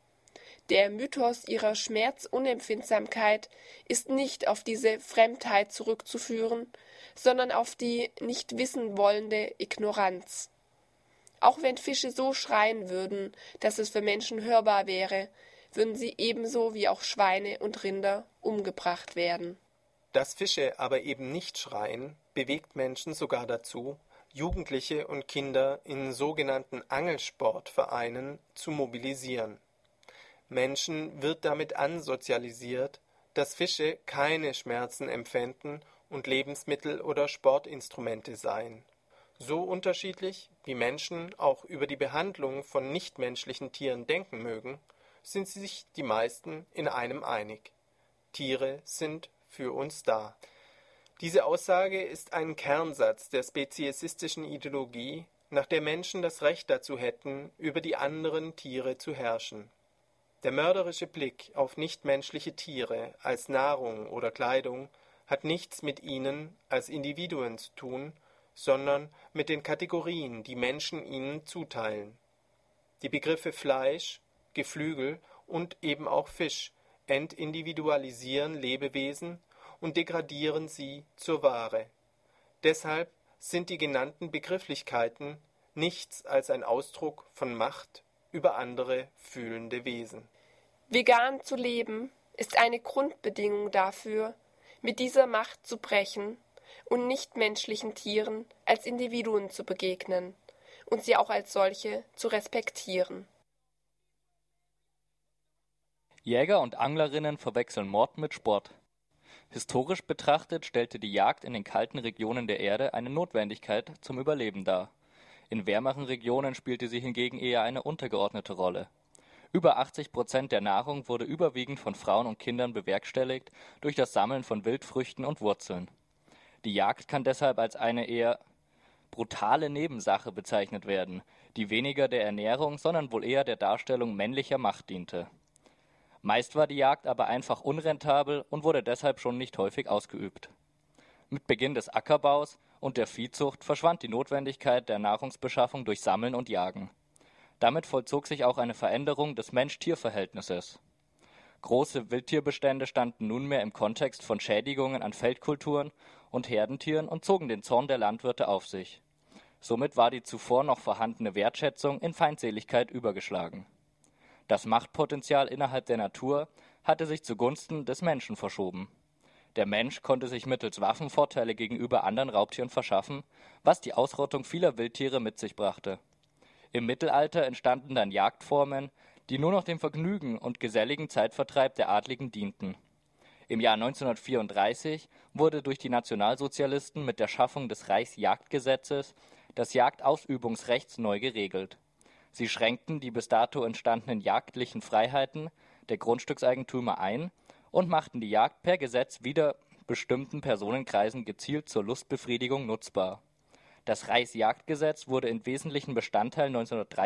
Der Mythos ihrer Schmerzunempfindsamkeit ist nicht auf diese Fremdheit zurückzuführen, sondern auf die nicht wissen wollende Ignoranz. Auch wenn Fische so schreien würden, dass es für Menschen hörbar wäre, würden sie ebenso wie auch Schweine und Rinder umgebracht werden. Dass Fische aber eben nicht schreien, bewegt Menschen sogar dazu, Jugendliche und Kinder in sogenannten Angelsportvereinen zu mobilisieren. Menschen wird damit ansozialisiert, dass Fische keine Schmerzen empfänden und Lebensmittel oder Sportinstrumente seien. So unterschiedlich, wie Menschen auch über die Behandlung von nichtmenschlichen Tieren denken mögen, sind sich die meisten in einem einig. Tiere sind für uns da. Diese Aussage ist ein Kernsatz der speziesistischen Ideologie, nach der Menschen das Recht dazu hätten, über die anderen Tiere zu herrschen. Der mörderische Blick auf nichtmenschliche Tiere als Nahrung oder Kleidung hat nichts mit ihnen als Individuen zu tun, sondern mit den Kategorien, die Menschen ihnen zuteilen. Die Begriffe Fleisch, Geflügel und eben auch Fisch entindividualisieren Lebewesen und degradieren sie zur Ware. Deshalb sind die genannten Begrifflichkeiten nichts als ein Ausdruck von Macht über andere fühlende Wesen. Vegan zu leben ist eine Grundbedingung dafür, mit dieser Macht zu brechen und nichtmenschlichen Tieren als Individuen zu begegnen und sie auch als solche zu respektieren. Jäger und Anglerinnen verwechseln Mord mit Sport. Historisch betrachtet stellte die Jagd in den kalten Regionen der Erde eine Notwendigkeit zum Überleben dar. In wärmeren Regionen spielte sie hingegen eher eine untergeordnete Rolle. Über 80% der Nahrung wurde überwiegend von Frauen und Kindern bewerkstelligt durch das Sammeln von Wildfrüchten und Wurzeln. Die Jagd kann deshalb als eine eher brutale Nebensache bezeichnet werden, die weniger der Ernährung, sondern wohl eher der Darstellung männlicher Macht diente. Meist war die Jagd aber einfach unrentabel und wurde deshalb schon nicht häufig ausgeübt. Mit Beginn des Ackerbaus und der Viehzucht verschwand die Notwendigkeit der Nahrungsbeschaffung durch Sammeln und Jagen. Damit vollzog sich auch eine Veränderung des Mensch-Tier-Verhältnisses. Große Wildtierbestände standen nunmehr im Kontext von Schädigungen an Feldkulturen und Herdentieren und zogen den Zorn der Landwirte auf sich. Somit war die zuvor noch vorhandene Wertschätzung in Feindseligkeit übergeschlagen. Das Machtpotenzial innerhalb der Natur hatte sich zugunsten des Menschen verschoben. Der Mensch konnte sich mittels Waffen Vorteile gegenüber anderen Raubtieren verschaffen, was die Ausrottung vieler Wildtiere mit sich brachte. Im Mittelalter entstanden dann Jagdformen, die nur noch dem Vergnügen und geselligen Zeitvertreib der Adligen dienten. Im Jahr 1934 wurde durch die Nationalsozialisten mit der Schaffung des Reichsjagdgesetzes das Jagdausübungsrecht neu geregelt. Sie schränkten die bis dato entstandenen jagdlichen Freiheiten der Grundstückseigentümer ein und machten die Jagd per Gesetz wieder bestimmten Personenkreisen gezielt zur Lustbefriedigung nutzbar. Das Reichsjagdgesetz wurde in wesentlichen Bestandteilen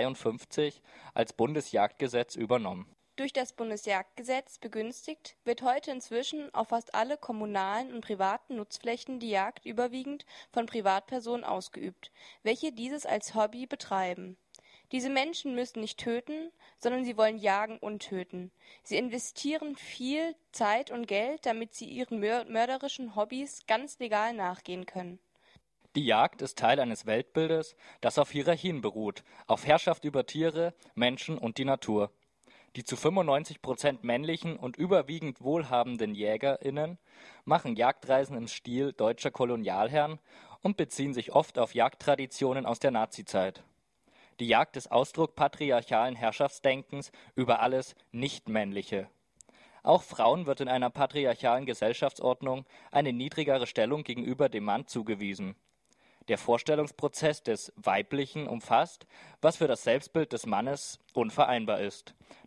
1953 als Bundesjagdgesetz übernommen. Durch das Bundesjagdgesetz begünstigt wird heute inzwischen auf fast alle kommunalen und privaten Nutzflächen die Jagd überwiegend von Privatpersonen ausgeübt, welche dieses als Hobby betreiben. Diese Menschen müssen nicht töten, sondern sie wollen jagen und töten. Sie investieren viel Zeit und Geld, damit sie ihren mörderischen Hobbys ganz legal nachgehen können. Die Jagd ist Teil eines Weltbildes, das auf Hierarchien beruht, auf Herrschaft über Tiere, Menschen und die Natur. Die zu 95% männlichen und überwiegend wohlhabenden JägerInnen machen Jagdreisen im Stil deutscher Kolonialherren und beziehen sich oft auf Jagdtraditionen aus der Nazizeit. Die Jagd ist Ausdruck patriarchalen Herrschaftsdenkens über alles Nichtmännliche. Auch Frauen wird in einer patriarchalen Gesellschaftsordnung eine niedrigere Stellung gegenüber dem Mann zugewiesen. Der Vorstellungsprozess des Weiblichen umfasst, was für das Selbstbild des Mannes unvereinbar ist.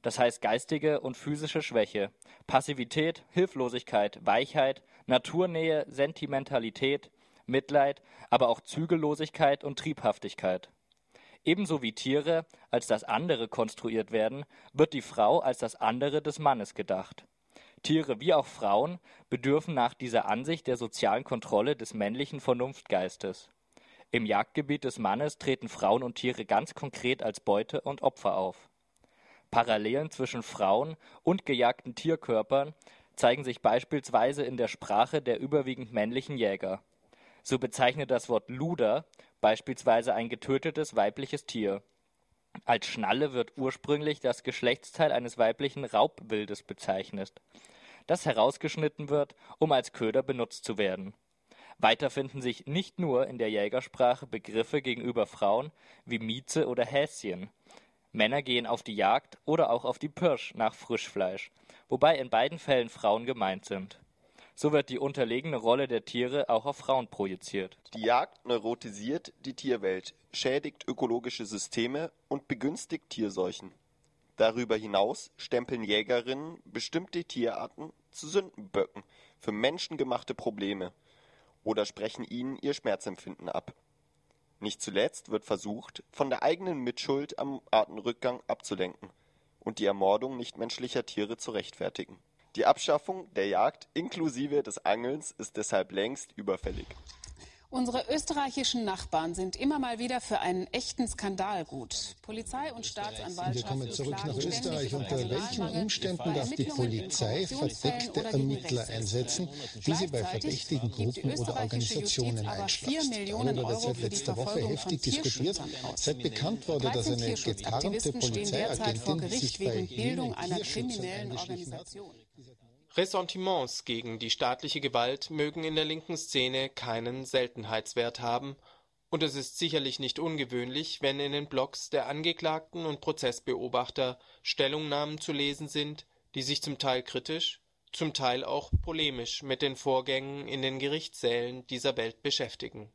das heißt geistige und physische Schwäche, Passivität, Hilflosigkeit, Weichheit, Naturnähe, Sentimentalität, Mitleid, aber auch Zügellosigkeit und Triebhaftigkeit. Ebenso wie Tiere als das andere konstruiert werden, wird die Frau als das andere des Mannes gedacht. Tiere wie auch Frauen bedürfen nach dieser Ansicht der sozialen Kontrolle des männlichen Vernunftgeistes. Im Jagdgebiet des Mannes treten Frauen und Tiere ganz konkret als Beute und Opfer auf. Parallelen zwischen Frauen und gejagten Tierkörpern zeigen sich beispielsweise in der Sprache der überwiegend männlichen Jäger. So bezeichnet das Wort Luder beispielsweise ein getötetes weibliches Tier. Als Schnalle wird ursprünglich das Geschlechtsteil eines weiblichen Raubwildes bezeichnet, das herausgeschnitten wird, um als Köder benutzt zu werden. Weiter finden sich nicht nur in der Jägersprache Begriffe gegenüber Frauen wie Mieze oder Häschen. Männer gehen auf die Jagd oder auch auf die Pirsch nach Frischfleisch, wobei in beiden Fällen Frauen gemeint sind. So wird die unterlegene Rolle der Tiere auch auf Frauen projiziert. Die Jagd neurotisiert die Tierwelt, schädigt ökologische Systeme und begünstigt Tierseuchen. Darüber hinaus stempeln Jägerinnen bestimmte Tierarten zu Sündenböcken für menschengemachte Probleme oder sprechen ihnen ihr Schmerzempfinden ab. Nicht zuletzt wird versucht, von der eigenen Mitschuld am Artenrückgang abzulenken und die Ermordung nichtmenschlicher Tiere zu rechtfertigen. Die Abschaffung der Jagd inklusive des Angelns ist deshalb längst überfällig. Unsere österreichischen Nachbarn sind immer mal wieder für einen echten Skandal gut. Polizei und Staatsanwaltschaft. Wir kommen zurück nach Österreich. Unter welchen Umständen darf die Polizei verdeckte Ermittler einsetzen, die sie bei verdächtigen Gruppen oder Organisationen einschleust? Darüber wird seit letzter Woche heftig diskutiert, seit bekannt wurde, dass eine getarnte Polizeiagentin sich bei Bildung einer kriminellen Organisation. Ressentiments gegen die staatliche Gewalt mögen in der linken Szene keinen Seltenheitswert haben, und es ist sicherlich nicht ungewöhnlich, wenn in den Blogs der Angeklagten und Prozessbeobachter Stellungnahmen zu lesen sind, die sich zum Teil kritisch, zum Teil auch polemisch mit den Vorgängen in den Gerichtssälen dieser Welt beschäftigen.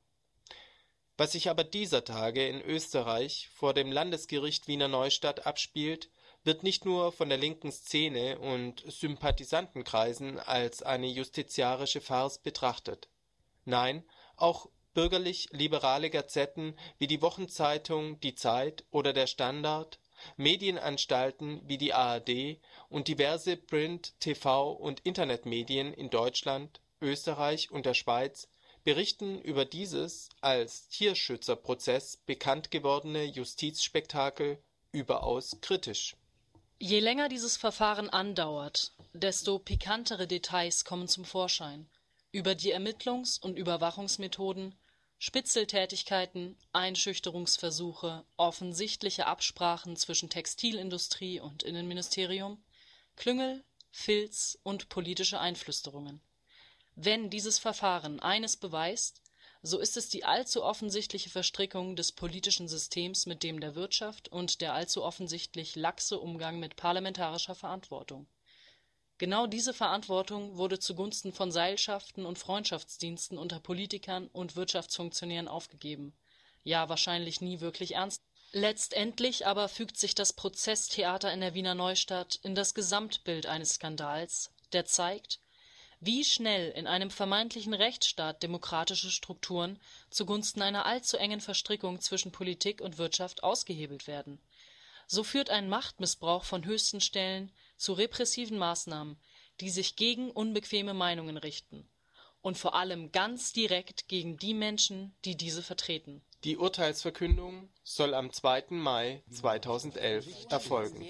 Was sich aber dieser Tage in Österreich vor dem Landesgericht Wiener Neustadt abspielt, wird nicht nur von der linken Szene und Sympathisantenkreisen als eine justiziarische Farce betrachtet. Nein, auch bürgerlich-liberale Gazetten wie die Wochenzeitung Die Zeit oder der Standard, Medienanstalten wie die ARD und diverse Print-, TV- und Internetmedien in Deutschland, Österreich und der Schweiz berichten über dieses als Tierschützerprozess bekannt gewordene Justizspektakel überaus kritisch. Je länger dieses Verfahren andauert, desto pikantere Details kommen zum Vorschein über die Ermittlungs- und Überwachungsmethoden, Spitzeltätigkeiten, Einschüchterungsversuche, offensichtliche Absprachen zwischen Textilindustrie und Innenministerium, Klüngel, Filz und politische Einflüsterungen. Wenn dieses Verfahren eines beweist, so ist es die allzu offensichtliche Verstrickung des politischen Systems mit dem der Wirtschaft und der allzu offensichtlich laxe Umgang mit parlamentarischer Verantwortung. Genau diese Verantwortung wurde zugunsten von Seilschaften und Freundschaftsdiensten unter Politikern und Wirtschaftsfunktionären aufgegeben. Ja, wahrscheinlich nie wirklich ernst. Letztendlich aber fügt sich das Prozesstheater in der Wiener Neustadt in das Gesamtbild eines Skandals, der zeigt, wie schnell in einem vermeintlichen Rechtsstaat demokratische Strukturen zugunsten einer allzu engen Verstrickung zwischen Politik und Wirtschaft ausgehebelt werden. So führt ein Machtmissbrauch von höchsten Stellen zu repressiven Maßnahmen, die sich gegen unbequeme Meinungen richten und vor allem ganz direkt gegen die Menschen, die diese vertreten. Die Urteilsverkündung soll am 2. Mai 2011 erfolgen.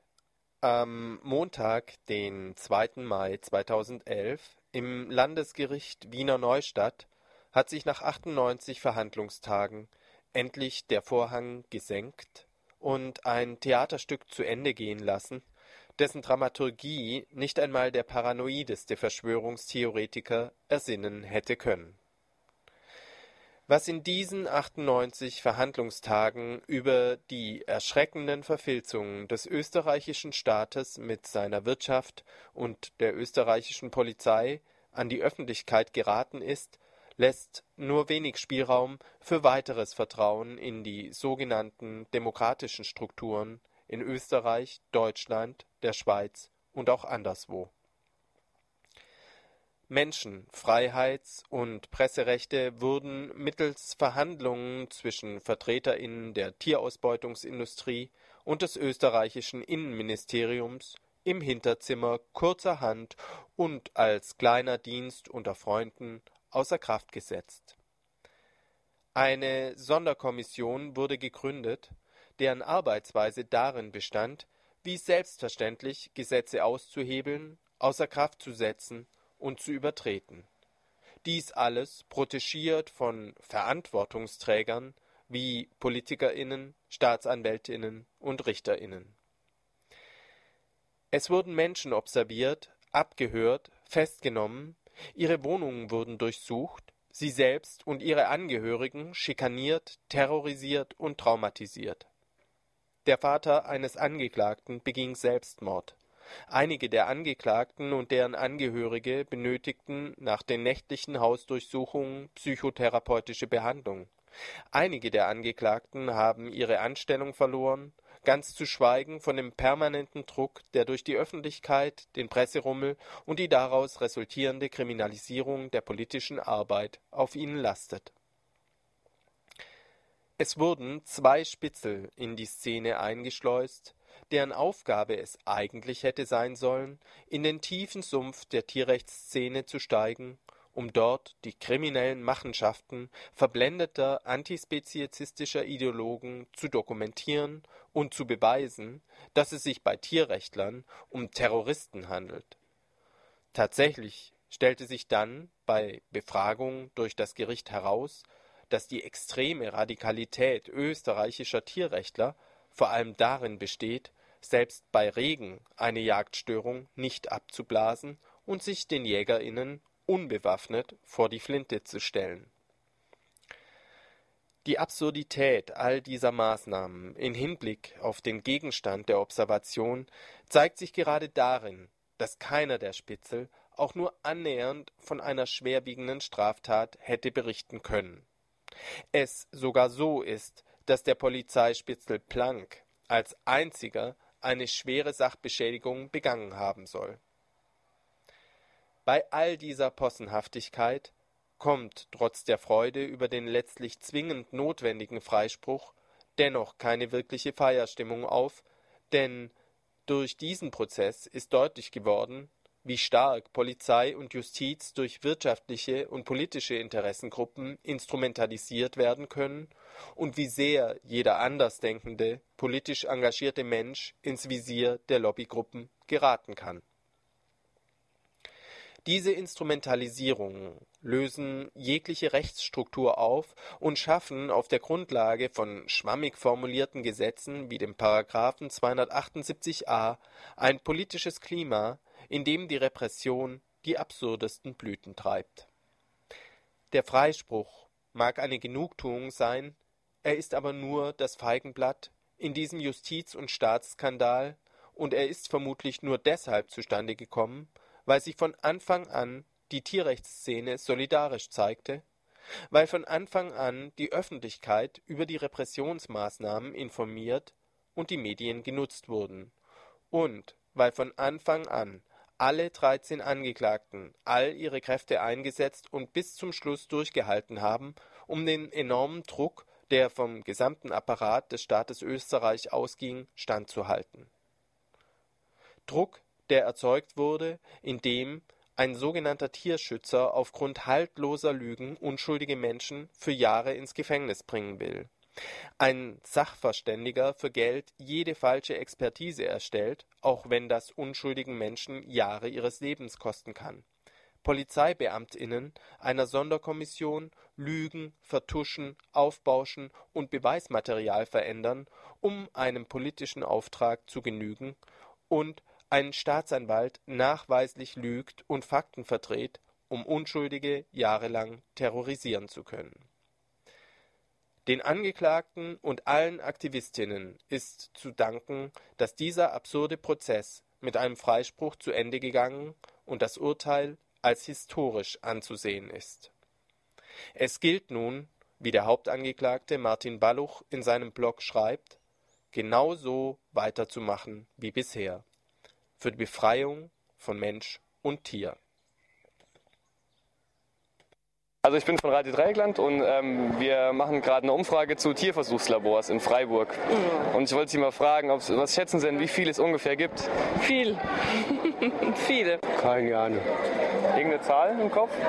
Am Montag, den 2. Mai 2011, im Landesgericht Wiener Neustadt hat sich nach 98 Verhandlungstagen endlich der Vorhang gesenkt und ein Theaterstück zu Ende gehen lassen, dessen Dramaturgie nicht einmal der paranoideste Verschwörungstheoretiker ersinnen hätte können. Was in diesen 98 Verhandlungstagen über die erschreckenden Verfilzungen des österreichischen Staates mit seiner Wirtschaft und der österreichischen Polizei an die Öffentlichkeit geraten ist, lässt nur wenig Spielraum für weiteres Vertrauen in die sogenannten demokratischen Strukturen in Österreich, Deutschland, der Schweiz und auch anderswo. Menschen-, Freiheits- und Presserechte wurden mittels Verhandlungen zwischen VertreterInnen der Tierausbeutungsindustrie und des österreichischen Innenministeriums im Hinterzimmer kurzerhand und als kleiner Dienst unter Freunden außer Kraft gesetzt. Eine Sonderkommission wurde gegründet, deren Arbeitsweise darin bestand, wie selbstverständlich Gesetze auszuhebeln, außer Kraft zu setzen und zu übertreten. Dies alles protegiert von Verantwortungsträgern wie PolitikerInnen, StaatsanwältInnen und RichterInnen. Es wurden Menschen observiert, abgehört, festgenommen, ihre Wohnungen wurden durchsucht, sie selbst und ihre Angehörigen schikaniert, terrorisiert und traumatisiert. Der Vater eines Angeklagten beging Selbstmord. Einige der Angeklagten und deren Angehörige benötigten nach den nächtlichen Hausdurchsuchungen psychotherapeutische Behandlung. Einige der Angeklagten haben ihre Anstellung verloren, ganz zu schweigen von dem permanenten Druck, der durch die Öffentlichkeit, den Presserummel und die daraus resultierende Kriminalisierung der politischen Arbeit auf ihnen lastet. Es wurden 2 Spitzel in die Szene eingeschleust, deren Aufgabe es eigentlich hätte sein sollen, in den tiefen Sumpf der Tierrechtsszene zu steigen, um dort die kriminellen Machenschaften verblendeter antispezizistischer Ideologen zu dokumentieren und zu beweisen, dass es sich bei Tierrechtlern um Terroristen handelt. Tatsächlich stellte sich dann bei Befragung durch das Gericht heraus, dass die extreme Radikalität österreichischer Tierrechtler vor allem darin besteht, selbst bei Regen eine Jagdstörung nicht abzublasen und sich den JägerInnen unbewaffnet vor die Flinte zu stellen. Die Absurdität all dieser Maßnahmen in Hinblick auf den Gegenstand der Observation zeigt sich gerade darin, dass keiner der Spitzel auch nur annähernd von einer schwerwiegenden Straftat hätte berichten können. Es sogar so ist, dass der Polizeispitzel Planck als einziger eine schwere Sachbeschädigung begangen haben soll. Bei all dieser Possenhaftigkeit kommt trotz der Freude über den letztlich zwingend notwendigen Freispruch dennoch keine wirkliche Feierstimmung auf, denn durch diesen Prozess ist deutlich geworden, wie stark Polizei und Justiz durch wirtschaftliche und politische Interessengruppen instrumentalisiert werden können und wie sehr jeder andersdenkende, politisch engagierte Mensch ins Visier der Lobbygruppen geraten kann. Diese Instrumentalisierungen lösen jegliche Rechtsstruktur auf und schaffen auf der Grundlage von schwammig formulierten Gesetzen wie dem Paragraphen 278a ein politisches Klima, in dem die Repression die absurdesten Blüten treibt. Der Freispruch mag eine Genugtuung sein, er ist aber nur das Feigenblatt in diesem Justiz- und Staatsskandal, und er ist vermutlich nur deshalb zustande gekommen, weil sich von Anfang an die Tierrechtsszene solidarisch zeigte, weil von Anfang an die Öffentlichkeit über die Repressionsmaßnahmen informiert und die Medien genutzt wurden und weil von Anfang an alle 13 Angeklagten all ihre Kräfte eingesetzt und bis zum Schluss durchgehalten haben, um den enormen Druck, der vom gesamten Apparat des Staates Österreich ausging, standzuhalten. Druck, der erzeugt wurde, indem ein sogenannter Tierschützer aufgrund haltloser Lügen unschuldige Menschen für Jahre ins Gefängnis bringen will. Ein Sachverständiger für Geld jede falsche Expertise erstellt, auch wenn das unschuldigen Menschen Jahre ihres Lebens kosten kann. PolizeibeamtInnen einer Sonderkommission lügen, vertuschen, aufbauschen und Beweismaterial verändern, um einem politischen Auftrag zu genügen, und ein Staatsanwalt nachweislich lügt und Fakten verdreht, um Unschuldige jahrelang terrorisieren zu können. Den Angeklagten und allen Aktivistinnen ist zu danken, dass dieser absurde Prozess mit einem Freispruch zu Ende gegangen und das Urteil als historisch anzusehen ist. Es gilt nun, wie der Hauptangeklagte Martin Balluch in seinem Blog schreibt, genauso weiterzumachen wie bisher. Für die Befreiung von Mensch und Tier. Also ich bin von Radio Dreieckland und wir machen gerade eine Umfrage zu Tierversuchslabors in Freiburg. Und ich wollte Sie mal fragen, was schätzen Sie denn, wie viel es ungefähr gibt? Viel. Viele. Keine Ahnung. Irgendeine Zahl im Kopf?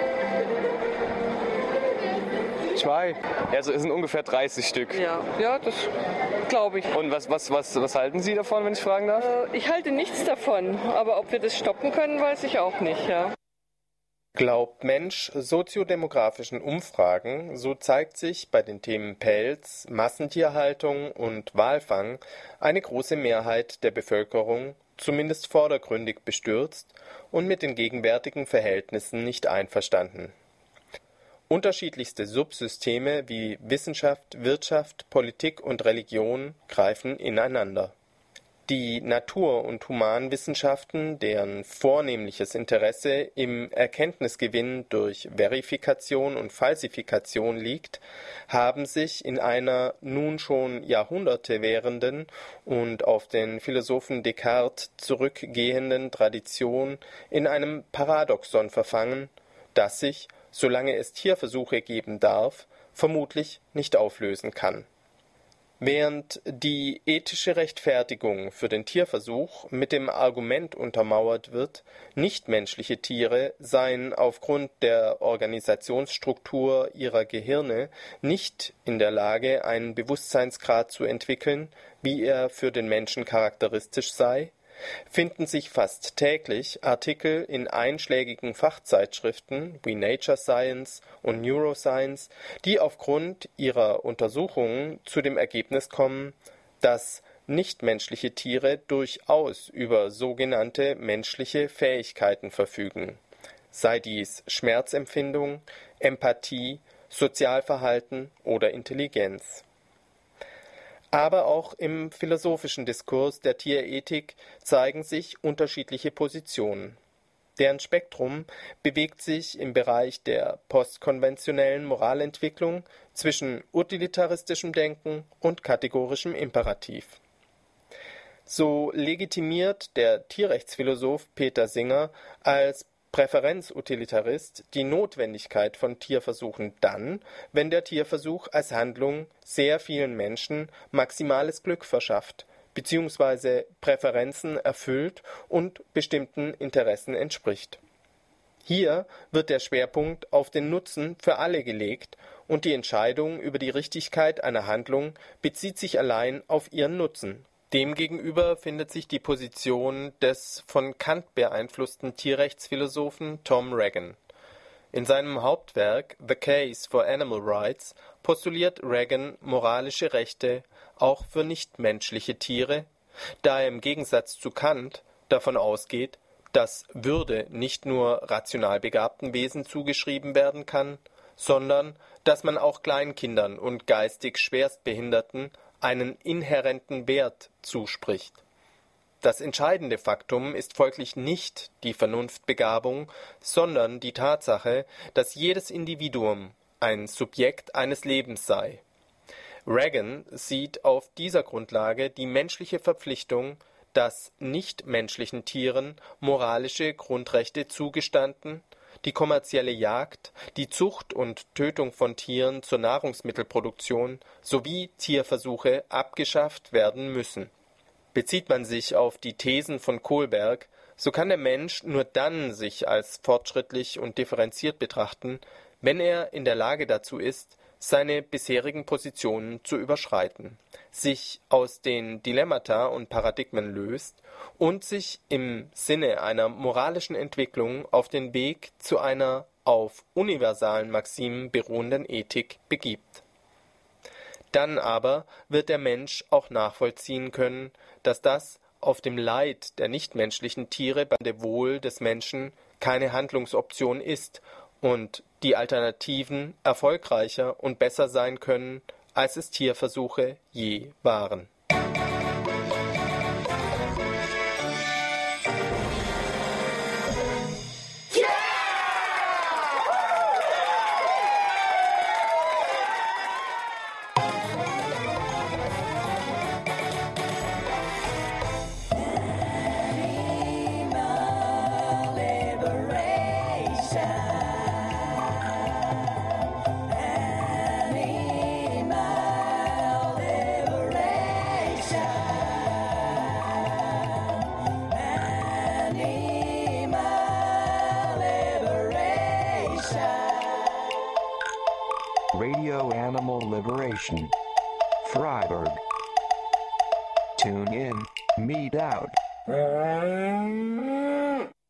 2. Also es sind ungefähr 30 Stück. Ja, das glaube ich. Und was halten Sie davon, wenn ich fragen darf? Ich halte nichts davon, aber ob wir das stoppen können, weiß ich auch nicht, ja. Glaubt Mensch soziodemografischen Umfragen, so zeigt sich bei den Themen Pelz, Massentierhaltung und Walfang eine große Mehrheit der Bevölkerung zumindest vordergründig bestürzt und mit den gegenwärtigen Verhältnissen nicht einverstanden. Unterschiedlichste Subsysteme wie Wissenschaft, Wirtschaft, Politik und Religion greifen ineinander. Die Natur- und Humanwissenschaften, deren vornehmliches Interesse im Erkenntnisgewinn durch Verifikation und Falsifikation liegt, haben sich in einer nun schon Jahrhunderte währenden und auf den Philosophen Descartes zurückgehenden Tradition in einem Paradoxon verfangen, das sich, solange es Tierversuche geben darf, vermutlich nicht auflösen kann. Während die ethische Rechtfertigung für den Tierversuch mit dem Argument untermauert wird, nichtmenschliche Tiere seien aufgrund der Organisationsstruktur ihrer Gehirne nicht in der Lage, einen Bewusstseinsgrad zu entwickeln, wie er für den Menschen charakteristisch sei, finden sich fast täglich Artikel in einschlägigen Fachzeitschriften wie Nature Science und Neuroscience, die aufgrund ihrer Untersuchungen zu dem Ergebnis kommen, dass nichtmenschliche Tiere durchaus über sogenannte menschliche Fähigkeiten verfügen, sei dies Schmerzempfindung, Empathie, Sozialverhalten oder Intelligenz. Aber auch im philosophischen Diskurs der Tierethik zeigen sich unterschiedliche Positionen. Deren Spektrum bewegt sich im Bereich der postkonventionellen Moralentwicklung zwischen utilitaristischem Denken und kategorischem Imperativ. So legitimiert der Tierrechtsphilosoph Peter Singer als Präferenzutilitarist die Notwendigkeit von Tierversuchen dann, wenn der Tierversuch als Handlung sehr vielen Menschen maximales Glück verschafft bzw. Präferenzen erfüllt und bestimmten Interessen entspricht. Hier wird der Schwerpunkt auf den Nutzen für alle gelegt und die Entscheidung über die Richtigkeit einer Handlung bezieht sich allein auf ihren Nutzen. Demgegenüber findet sich die Position des von Kant beeinflussten Tierrechtsphilosophen Tom Regan. In seinem Hauptwerk The Case for Animal Rights postuliert Regan moralische Rechte auch für nichtmenschliche Tiere, da er im Gegensatz zu Kant davon ausgeht, dass Würde nicht nur rational begabten Wesen zugeschrieben werden kann, sondern dass man auch Kleinkindern und geistig Schwerstbehinderten einen inhärenten Wert zuspricht. Das entscheidende Faktum ist folglich nicht die Vernunftbegabung, sondern die Tatsache, dass jedes Individuum ein Subjekt eines Lebens sei. Regan sieht auf dieser Grundlage die menschliche Verpflichtung, dass nichtmenschlichen Tieren moralische Grundrechte zugestanden, die kommerzielle Jagd, die Zucht und Tötung von Tieren zur Nahrungsmittelproduktion sowie Tierversuche abgeschafft werden müssen. Bezieht man sich auf die Thesen von Kohlberg, so kann der Mensch nur dann sich als fortschrittlich und differenziert betrachten, wenn er in der Lage dazu ist, seine bisherigen Positionen zu überschreiten, sich aus den Dilemmata und Paradigmen löst und sich im Sinne einer moralischen Entwicklung auf den Weg zu einer auf universalen Maximen beruhenden Ethik begibt. Dann aber wird der Mensch auch nachvollziehen können, dass das auf dem Leid der nichtmenschlichen Tiere bei dem Wohl des Menschen keine Handlungsoption ist und die Alternativen erfolgreicher und besser sein können, als es Tierversuche je waren. Radio Animal Liberation. Freiburg. Tune in, meet out.